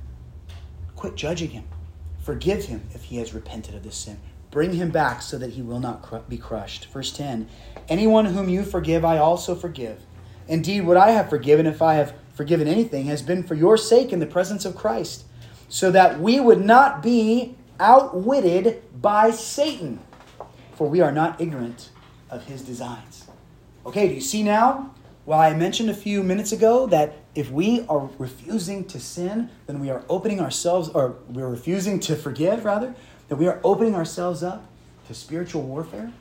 Quit judging him. Forgive him if he has repented of this sin. Bring him back so that he will not be crushed. Verse 10, "Anyone whom you forgive, I also forgive. Indeed, what I have forgiven, if I have forgiven anything, has been for your sake in the presence of Christ, so that we would not be outwitted by Satan, for we are not ignorant of his designs." Okay, do you see now? Well, I mentioned a few minutes ago that if we are refusing to sin, then we are opening ourselves, or we're refusing to forgive, rather, that we are opening ourselves up to spiritual warfare.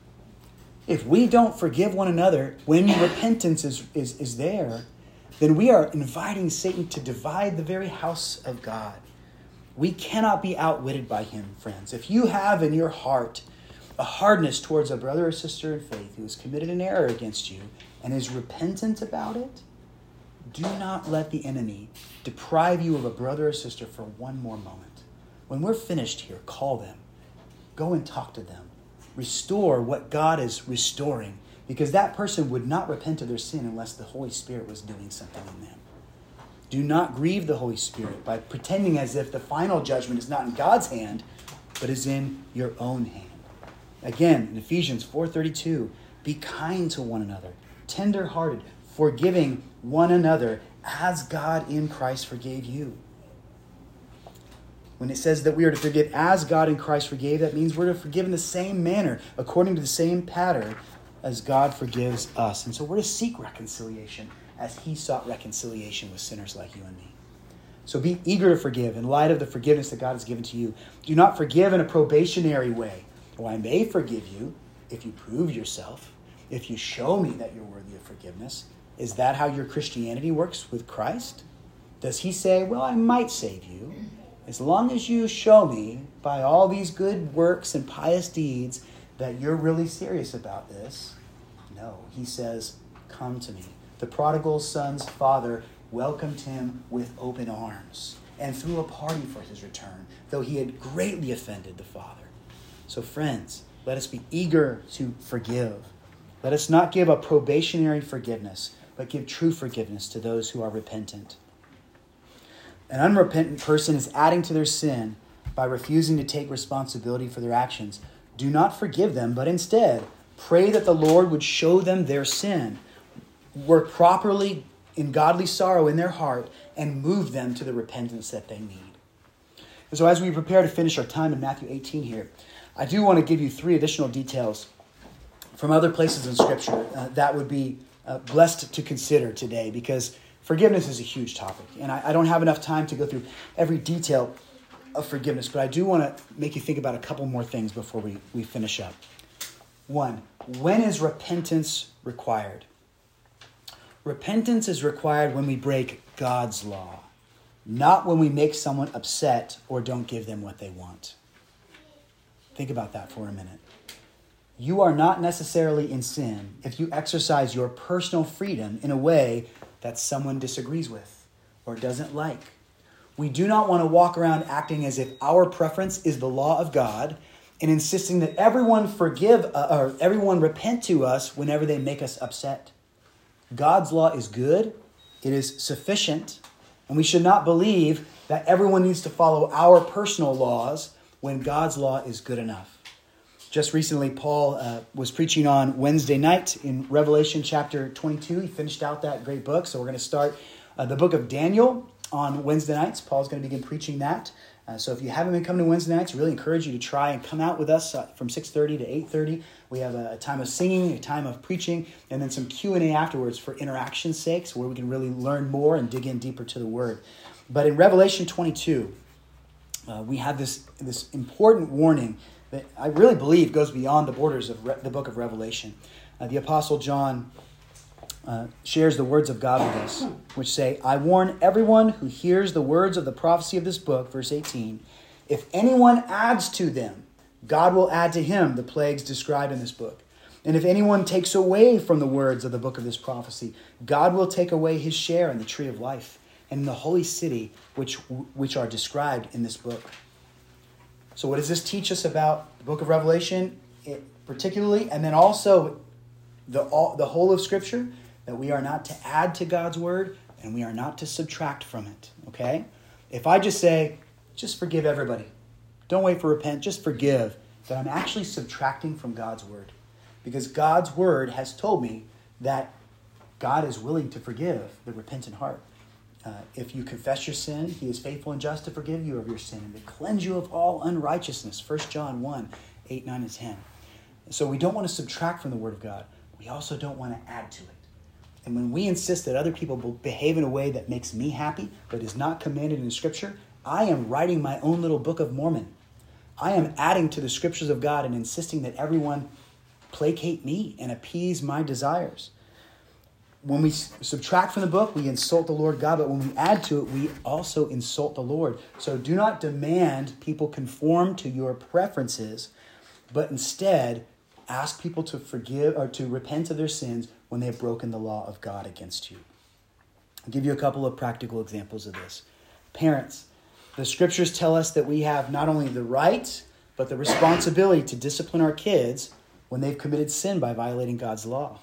If we don't forgive one another when repentance is there, then we are inviting Satan to divide the very house of God. We cannot be outwitted by him, friends. If you have in your heart a hardness towards a brother or sister in faith who has committed an error against you and is repentant about it, do not let the enemy deprive you of a brother or sister for one more moment. When we're finished here, call them. Go and talk to them. Restore what God is restoring, because that person would not repent of their sin unless the Holy Spirit was doing something in them. Do not grieve the Holy Spirit by pretending as if the final judgment is not in God's hand, but is in your own hand. Again, in Ephesians 4:32, be kind to one another, tender-hearted, forgiving one another as God in Christ forgave you. When it says that we are to forgive as God in Christ forgave, that means we're to forgive in the same manner, according to the same pattern as God forgives us. And so we're to seek reconciliation as he sought reconciliation with sinners like you and me. So be eager to forgive in light of the forgiveness that God has given to you. Do not forgive in a probationary way. Oh, I may forgive you, if you prove yourself, if you show me that you're worthy of forgiveness. Is that how your Christianity works with Christ? Does he say, well, I might save you as long as you show me by all these good works and pious deeds that you're really serious about this? No, he says, come to me. The prodigal son's father welcomed him with open arms and threw a party for his return, though he had greatly offended the father. So friends, let us be eager to forgive. Let us not give a probationary forgiveness, but give true forgiveness to those who are repentant. An unrepentant person is adding to their sin by refusing to take responsibility for their actions. Do not forgive them, but instead pray that the Lord would show them their sin, work properly in godly sorrow in their heart, and move them to the repentance that they need. And so as we prepare to finish our time in Matthew 18 here, I do want to give you 3 additional details from other places in Scripture that would be blessed to consider today, because forgiveness is a huge topic. And I don't have enough time to go through every detail of forgiveness, but I do want to make you think about a couple more things before we finish up. 1, when is repentance required? Repentance is required when we break God's law, not when we make someone upset or don't give them what they want. Think about that for a minute. You are not necessarily in sin if you exercise your personal freedom in a way that someone disagrees with or doesn't like. We do not want to walk around acting as if our preference is the law of God and insisting that everyone everyone repent to us whenever they make us upset. God's law is good, it is sufficient, and we should not believe that everyone needs to follow our personal laws when God's law is good enough. Just recently, Paul was preaching on Wednesday night in Revelation chapter 22. He finished out that great book, so we're going to start the book of Daniel on Wednesday nights. Paul's going to begin preaching that. So if you haven't been coming to Wednesday nights, I really encourage you to try and come out with us from 6:30 to 8:30. We have a time of singing, a time of preaching, and then some Q&A afterwards for interaction's sake, so where we can really learn more and dig in deeper to the Word. But in Revelation 22, we have this important warning that I really believe goes beyond the borders of the book of Revelation. The Apostle John shares the words of God with us, which say, I warn everyone who hears the words of the prophecy of this book, verse 18, if anyone adds to them, God will add to him the plagues described in this book. And if anyone takes away from the words of the book of this prophecy, God will take away his share in the tree of life and in the holy city which are described in this book. So what does this teach us about the book of Revelation particularly, and then also the whole of Scripture? That we are not to add to God's word and we are not to subtract from it, okay? If I just say, just forgive everybody, don't wait for repent, just forgive, then I'm actually subtracting from God's word. Because God's word has told me that God is willing to forgive the repentant heart. If you confess your sin, he is faithful and just to forgive you of your sin and to cleanse you of all unrighteousness. 1 John 1, 8, 9, and 10. So we don't want to subtract from the word of God. We also don't want to add to it. And when we insist that other people behave in a way that makes me happy, but is not commanded in Scripture, I am writing my own little Book of Mormon. I am adding to the Scriptures of God and insisting that everyone placate me and appease my desires. When we subtract from the book, we insult the Lord God, but when we add to it, we also insult the Lord. So do not demand people conform to your preferences, but instead ask people to forgive or to repent of their sins when they have broken the law of God against you. I'll give you a couple of practical examples of this. Parents, the Scriptures tell us that we have not only the right, but the responsibility to discipline our kids when they've committed sin by violating God's law.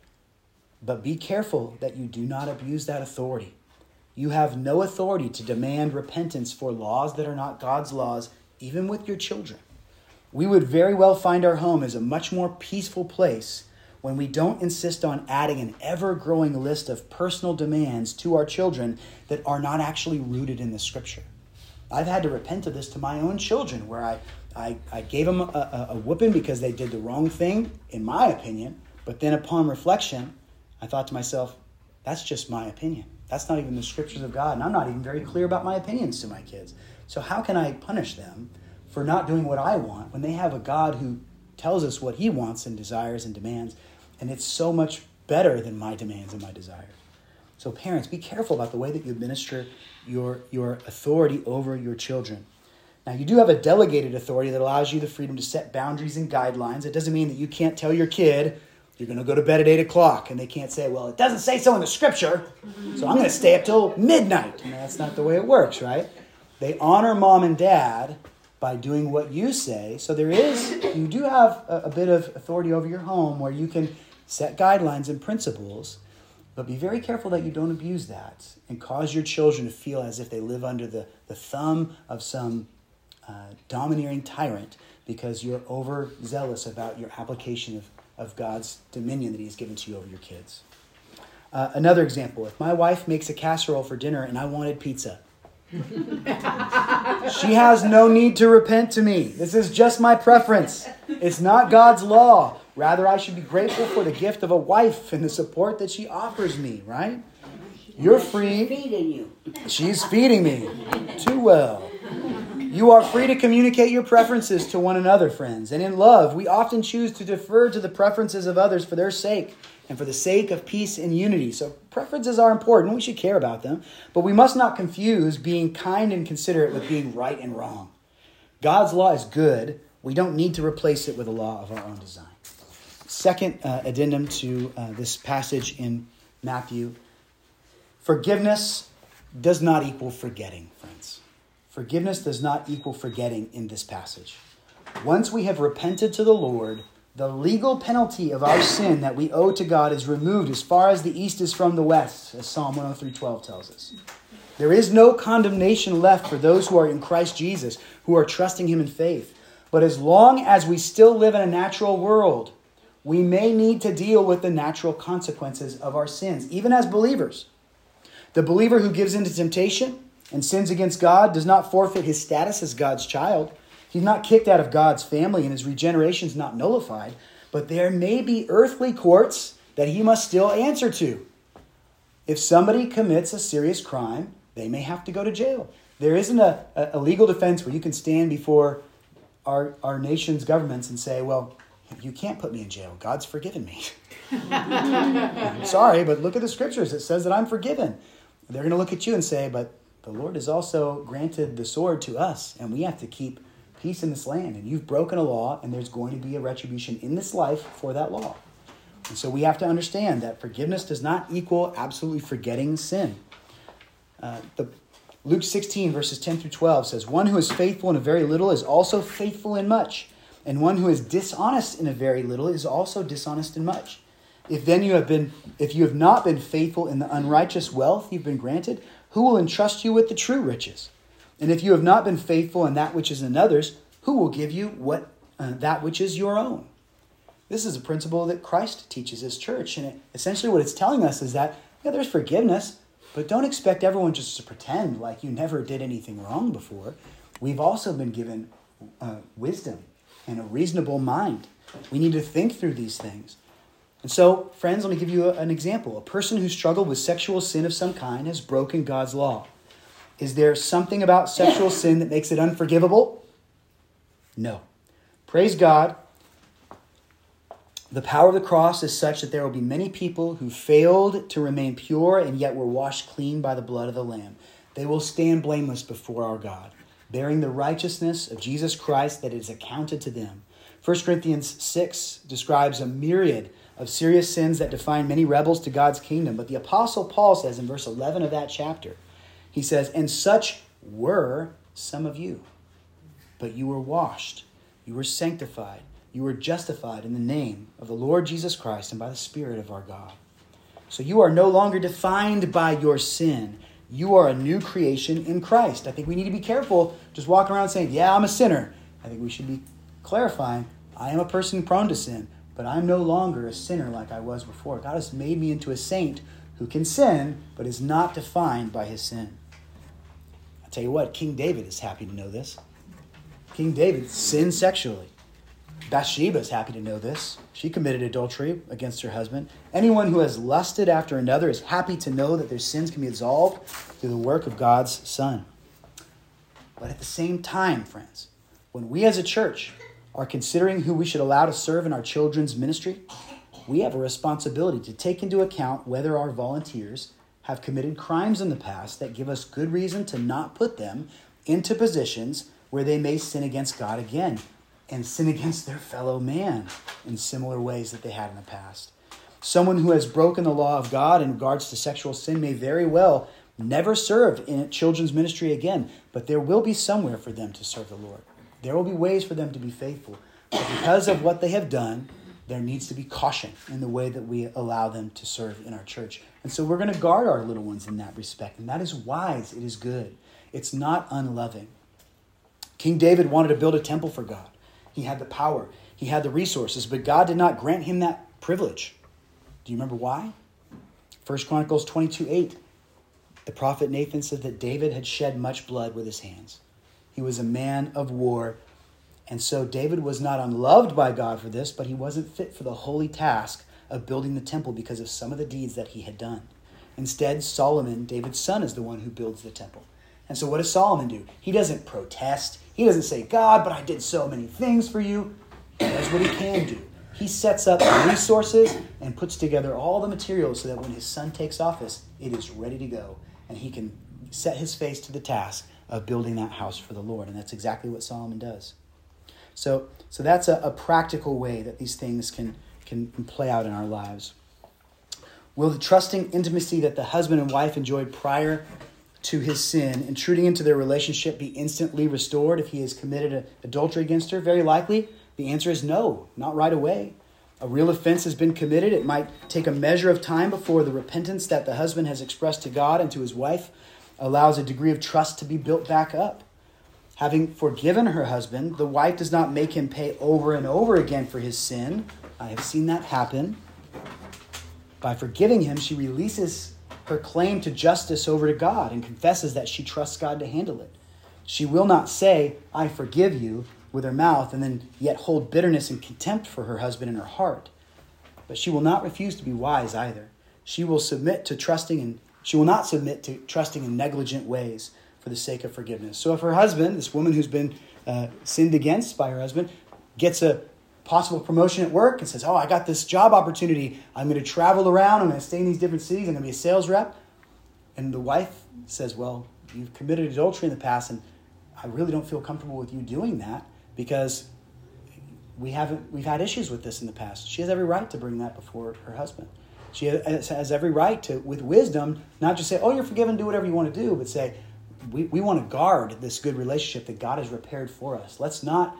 But be careful that you do not abuse that authority. You have no authority to demand repentance for laws that are not God's laws, even with your children. We would very well find our home as a much more peaceful place when we don't insist on adding an ever-growing list of personal demands to our children that are not actually rooted in the Scripture. I've had to repent of this to my own children, where I gave them a whooping because they did the wrong thing, in my opinion, but then upon reflection, I thought to myself, that's just my opinion. That's not even the Scriptures of God, and I'm not even very clear about my opinions to my kids. So how can I punish them for not doing what I want when they have a God who tells us what he wants and desires and demands, and it's so much better than my demands and my desires. So parents, be careful about the way that you administer your authority over your children. Now, you do have a delegated authority that allows you the freedom to set boundaries and guidelines. It doesn't mean that you can't tell your kid, you're going to go to bed at 8 o'clock, and they can't say, well, it doesn't say so in the scripture, so I'm going to stay up till midnight. And that's not the way it works, right? They honor mom and dad by doing what you say. So you do have a bit of authority over your home where you can set guidelines and principles, but be very careful that you don't abuse that and cause your children to feel as if they live under the thumb of some domineering tyrant because you're overzealous about your application of God's dominion that he's given to you over your kids. Another example, if my wife makes a casserole for dinner and I wanted pizza, she has no need to repent to me. This is just my preference. It's not God's law. Rather, I should be grateful for the gift of a wife and the support that she offers me, right? You're free. She's feeding you. She's feeding me too well. You are free to communicate your preferences to one another, friends. And in love, we often choose to defer to the preferences of others for their sake and for the sake of peace and unity. So preferences are important. We should care about them. But we must not confuse being kind and considerate with being right and wrong. God's law is good. We don't need to replace it with a law of our own design. Second addendum to this passage in Matthew. Forgiveness does not equal forgetting, friends. Forgiveness does not equal forgetting in this passage. Once we have repented to the Lord, the legal penalty of our sin that we owe to God is removed as far as the east is from the west, as Psalm 103:12 tells us. There is no condemnation left for those who are in Christ Jesus, who are trusting him in faith. But as long as we still live in a natural world, we may need to deal with the natural consequences of our sins, even as believers. The believer who gives in to temptation and sins against God does not forfeit his status as God's child. He's not kicked out of God's family and his regeneration is not nullified. But there may be earthly courts that he must still answer to. If somebody commits a serious crime, they may have to go to jail. There isn't a legal defense where you can stand before our nation's governments and say, well, you can't put me in jail. God's forgiven me. I'm sorry, but look at the scriptures. It says that I'm forgiven. They're going to look at you and say, but the Lord has also granted the sword to us, and we have to keep peace in this land. And you've broken a law, and there's going to be a retribution in this life for that law. And so we have to understand that forgiveness does not equal absolutely forgetting sin. Luke 16, verses 10 through 12 says, one who is faithful in a very little is also faithful in much, and one who is dishonest in a very little is also dishonest in much. If you have not been faithful in the unrighteous wealth you've been granted, who will entrust you with the true riches? And if you have not been faithful in that which is another's, who will give you that which is your own? This is a principle that Christ teaches his church. And essentially what it's telling us is that, there's forgiveness, but don't expect everyone just to pretend like you never did anything wrong before. We've also been given wisdom and a reasonable mind. We need to think through these things. And so, friends, let me give you an example. A person who struggled with sexual sin of some kind has broken God's law. Is there something about sexual sin that makes it unforgivable? No. Praise God. The power of the cross is such that there will be many people who failed to remain pure and yet were washed clean by the blood of the Lamb. They will stand blameless before our God, bearing the righteousness of Jesus Christ that is accounted to them. 1 Corinthians 6 describes a myriad of serious sins that define many rebels to God's kingdom. But the Apostle Paul says in verse 11 of that chapter, he says, and such were some of you. But you were washed, you were sanctified, you were justified in the name of the Lord Jesus Christ and by the Spirit of our God. So you are no longer defined by your sin. You are a new creation in Christ. I think we need to be careful just walking around saying, yeah, I'm a sinner. I think we should be clarifying, I am a person prone to sin, but I'm no longer a sinner like I was before. God has made me into a saint who can sin, but is not defined by his sin. I'll tell you what, King David is happy to know this. King David sinned sexually. Bathsheba is happy to know this. She committed adultery against her husband. Anyone who has lusted after another is happy to know that their sins can be absolved through the work of God's Son. But at the same time, friends, when we as a church are considering who we should allow to serve in our children's ministry, we have a responsibility to take into account whether our volunteers have committed crimes in the past that give us good reason to not put them into positions where they may sin against God again and sin against their fellow man in similar ways that they had in the past. Someone who has broken the law of God in regards to sexual sin may very well never serve in children's ministry again, but there will be somewhere for them to serve the Lord. There will be ways for them to be faithful. But because of what they have done, there needs to be caution in the way that we allow them to serve in our church. And so we're going to guard our little ones in that respect. And that is wise. It is good. It's not unloving. King David wanted to build a temple for God. He had the power. He had the resources, but God did not grant him that privilege. Do you remember why? 1 Chronicles 22:8. The prophet Nathan said that David had shed much blood with his hands. He was a man of war. And so David was not unloved by God for this, but he wasn't fit for the holy task of building the temple because of some of the deeds that he had done. Instead, Solomon, David's son, is the one who builds the temple. And so what does Solomon do? He doesn't protest. He doesn't say, God, but I did so many things for you. He does what he can do. He sets up the resources and puts together all the materials so that when his son takes office, it is ready to go. And he can set his face to the task of building that house for the Lord. And that's exactly what Solomon does. So that's a practical way that these things can play out in our lives. Will the trusting intimacy that the husband and wife enjoyed prior to his sin, intruding into their relationship, be instantly restored if he has committed adultery against her? Very likely, the answer is no, not right away. A real offense has been committed. It might take a measure of time before the repentance that the husband has expressed to God and to his wife allows a degree of trust to be built back up. Having forgiven her husband, the wife does not make him pay over and over again for his sin. I have seen that happen. By forgiving him, she releases her claim to justice over to God and confesses that she trusts God to handle it. She will not say, I forgive you, with her mouth, and then yet hold bitterness and contempt for her husband in her heart. But she will not refuse to be wise either. She will not submit to trusting in negligent ways for the sake of forgiveness. So if her husband, this woman who's been sinned against by her husband, gets a possible promotion at work and says, I got this job opportunity. I'm going to travel around. I'm going to stay in these different cities. I'm going to be a sales rep. And the wife says, well, you've committed adultery in the past, and I really don't feel comfortable with you doing that because we've had issues with this in the past. She has every right to bring that before her husband. She has every right to, with wisdom, not just say, you're forgiven, do whatever you want to do, but say, we want to guard this good relationship that God has repaired for us. Let's not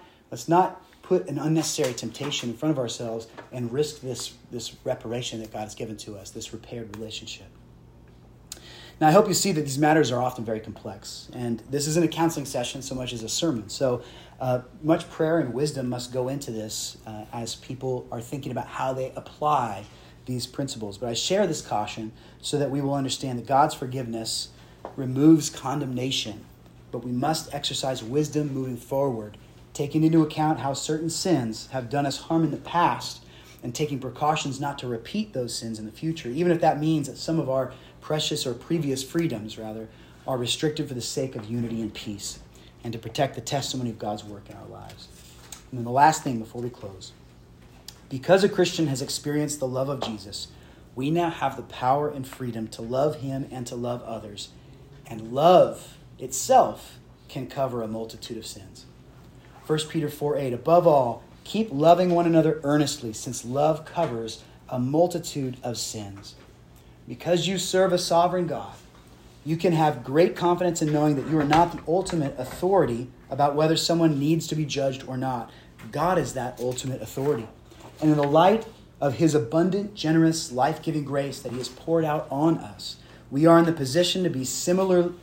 put an unnecessary temptation in front of ourselves and risk this reparation that God has given to us, this repaired relationship. Now, I hope you see that these matters are often very complex, and this isn't a counseling session so much as a sermon. So much prayer and wisdom must go into this as people are thinking about how they apply these principles. But I share this caution so that we will understand that God's forgiveness removes condemnation, but we must exercise wisdom moving forward, taking into account how certain sins have done us harm in the past and taking precautions not to repeat those sins in the future, even if that means that some of our precious or previous freedoms, rather, are restricted for the sake of unity and peace and to protect the testimony of God's work in our lives. And then the last thing before we close. Because a Christian has experienced the love of Jesus, we now have the power and freedom to love him and to love others. And love itself can cover a multitude of sins. 1 Peter 4:8, above all, keep loving one another earnestly, since love covers a multitude of sins. Because you serve a sovereign God, you can have great confidence in knowing that you are not the ultimate authority about whether someone needs to be judged or not. God is that ultimate authority. And in the light of his abundant, generous, life-giving grace that he has poured out on us, we are in the position to be similarly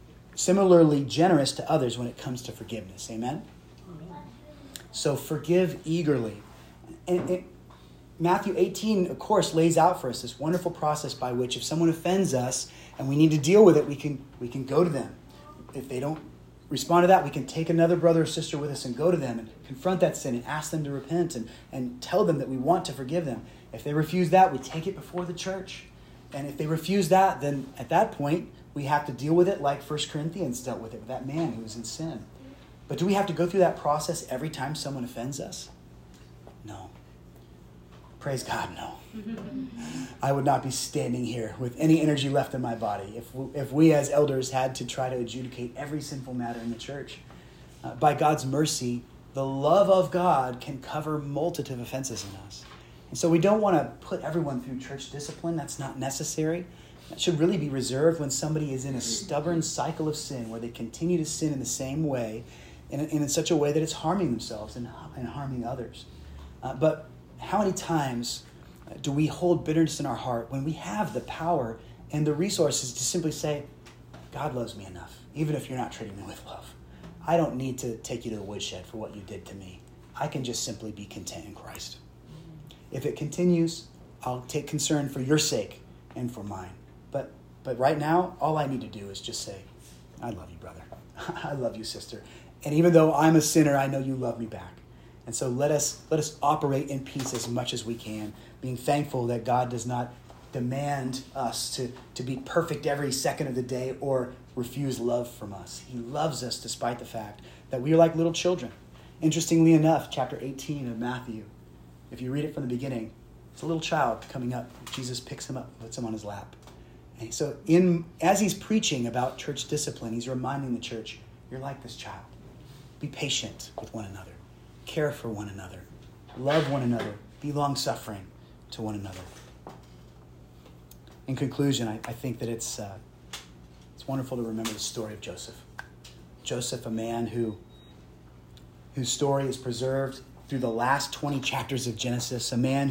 generous to others when it comes to forgiveness. Amen? So forgive eagerly. And Matthew 18, of course, lays out for us this wonderful process by which if someone offends us and we need to deal with it, we can go to them. If they don't respond to that, we can take another brother or sister with us and go to them and confront that sin and ask them to repent and tell them that we want to forgive them. If they refuse that, we take it before the church. And if they refuse that, then at that point, we have to deal with it like 1 Corinthians dealt with it, with that man who was in sin. But do we have to go through that process every time someone offends us? No. Praise God, no. I would not be standing here with any energy left in my body if we as elders had to try to adjudicate every sinful matter in the church. By God's mercy, the love of God can cover multitude of offenses in us. And so we don't want to put everyone through church discipline. That's not necessary. That should really be reserved when somebody is in a stubborn cycle of sin where they continue to sin in the same way and in such a way that it's harming themselves and harming others. But how many times do we hold bitterness in our heart when we have the power and the resources to simply say, God loves me enough, even if you're not treating me with love. I don't need to take you to the woodshed for what you did to me. I can just simply be content in Christ. If it continues, I'll take concern for your sake and for mine. But right now, all I need to do is just say, I love you, brother. I love you, sister. And even though I'm a sinner, I know you love me back. And so let us operate in peace as much as we can, being thankful that God does not demand us to be perfect every second of the day or refuse love from us. He loves us despite the fact that we are like little children. Interestingly enough, chapter 18 of Matthew, if you read it from the beginning, it's a little child coming up. Jesus picks him up, puts him on his lap. And so as he's preaching about church discipline, he's reminding the church, you're like this child. Be patient with one another. Care for one another. Love one another. Be long-suffering to one another. In conclusion, I think that it's wonderful to remember the story of Joseph. Joseph, a man whose story is preserved through the last 20 chapters of Genesis, a man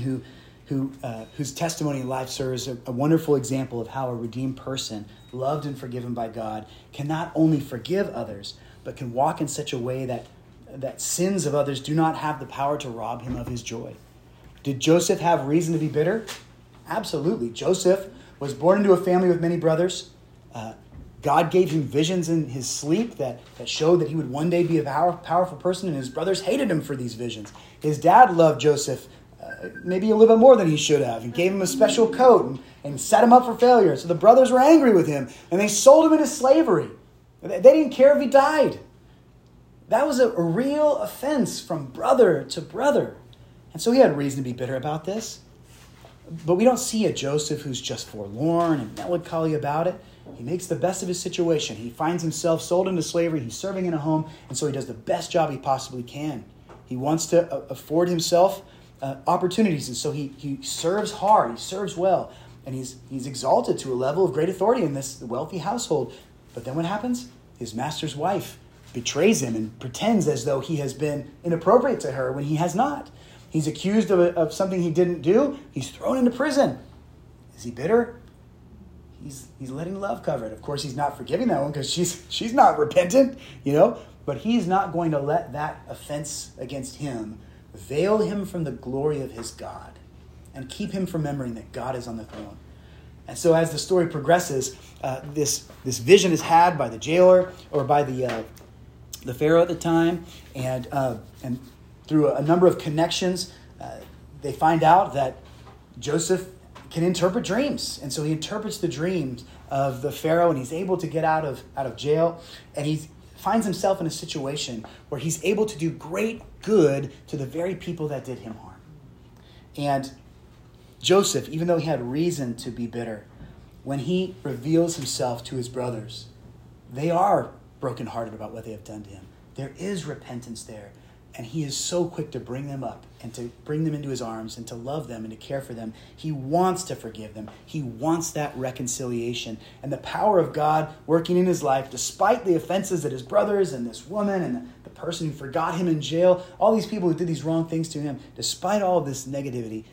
whose testimony in life serves a wonderful example of how a redeemed person, loved and forgiven by God, can not only forgive others, but can walk in such a way that sins of others do not have the power to rob him of his joy. Did Joseph have reason to be bitter? Absolutely. Joseph was born into a family with many brothers. God gave him visions in his sleep that showed that he would one day be a powerful person, and his brothers hated him for these visions. His dad loved Joseph maybe a little bit more than he should have, and gave him a special coat and set him up for failure. So the brothers were angry with him, and they sold him into slavery. They didn't care if he died. That was a real offense from brother to brother. And so he had reason to be bitter about this. But we don't see a Joseph who's just forlorn and melancholy about it. He makes the best of his situation. He finds himself sold into slavery. He's serving in a home, and so he does the best job he possibly can. He wants to afford himself opportunities, and so he serves hard. He serves well, and he's exalted to a level of great authority in this wealthy household. But then what happens? His master's wife betrays him and pretends as though he has been inappropriate to her when he has not. He's accused of something he didn't do. He's thrown into prison. Is he bitter? He's letting love cover it. Of course, he's not forgiving that one because she's not repentant, But he's not going to let that offense against him veil him from the glory of his God and keep him from remembering that God is on the throne. And so as the story progresses, this vision is had by the jailer or by the Pharaoh at the time, and through a number of connections, they find out that Joseph can interpret dreams. And so he interprets the dreams of the Pharaoh, and he's able to get out of jail, and he finds himself in a situation where he's able to do great good to the very people that did him harm. And Joseph, even though he had reason to be bitter, when he reveals himself to his brothers, they are brokenhearted about what they have done to him. There is repentance there. And he is so quick to bring them up and to bring them into his arms and to love them and to care for them. He wants to forgive them. He wants that reconciliation. And the power of God working in his life, despite the offenses that his brothers and this woman and the person who forgot him in jail, all these people who did these wrong things to him, despite all of this negativity,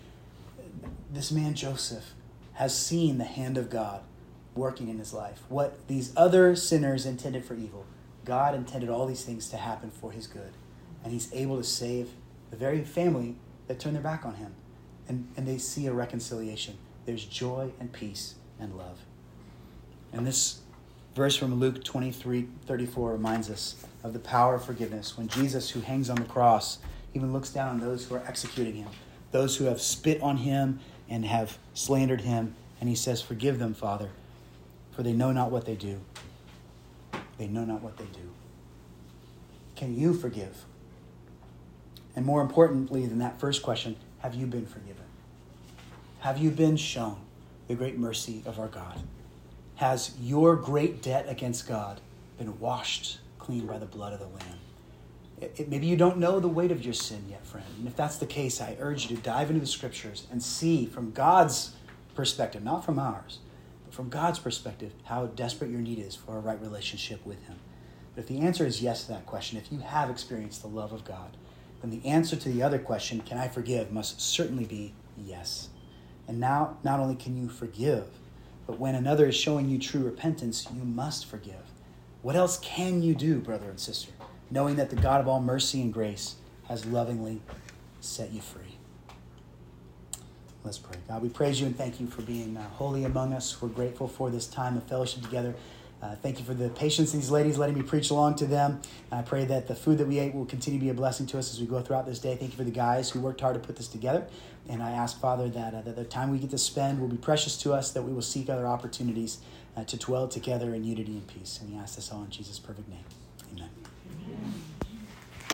this man Joseph has seen the hand of God working in his life. What these other sinners intended for evil, God intended all these things to happen for his good. And he's able to save the very family that turned their back on him. And they see a reconciliation. There's joy and peace and love. And this verse from Luke 23:34 reminds us of the power of forgiveness. When Jesus, who hangs on the cross, even looks down on those who are executing him, those who have spit on him and have slandered him. And he says, forgive them, Father, for they know not what they do. They know not what they do. can you forgive? And more importantly than that first question, have you been forgiven? Have you been shown the great mercy of our God? Has your great debt against God been washed clean by the blood of the Lamb? Maybe you don't know the weight of your sin yet, friend. And if that's the case, I urge you to dive into the Scriptures and see from God's perspective, not from ours, but from God's perspective, how desperate your need is for a right relationship with Him. But if the answer is yes to that question, if you have experienced the love of God, then the answer to the other question, can I forgive, must certainly be yes. And now, not only can you forgive, but when another is showing you true repentance, you must forgive. What else can you do, brother and sister, knowing that the God of all mercy and grace has lovingly set you free? Let's pray. God, we praise you and thank you for being holy among us. We're grateful for this time of fellowship together. Thank you for the patience of these ladies, letting me preach along to them. I pray that the food that we ate will continue to be a blessing to us as we go throughout this day. Thank you for the guys who worked hard to put this together. And I ask, Father, that the time we get to spend will be precious to us, that we will seek other opportunities to dwell together in unity and peace. And we ask this all in Jesus' perfect name. Amen.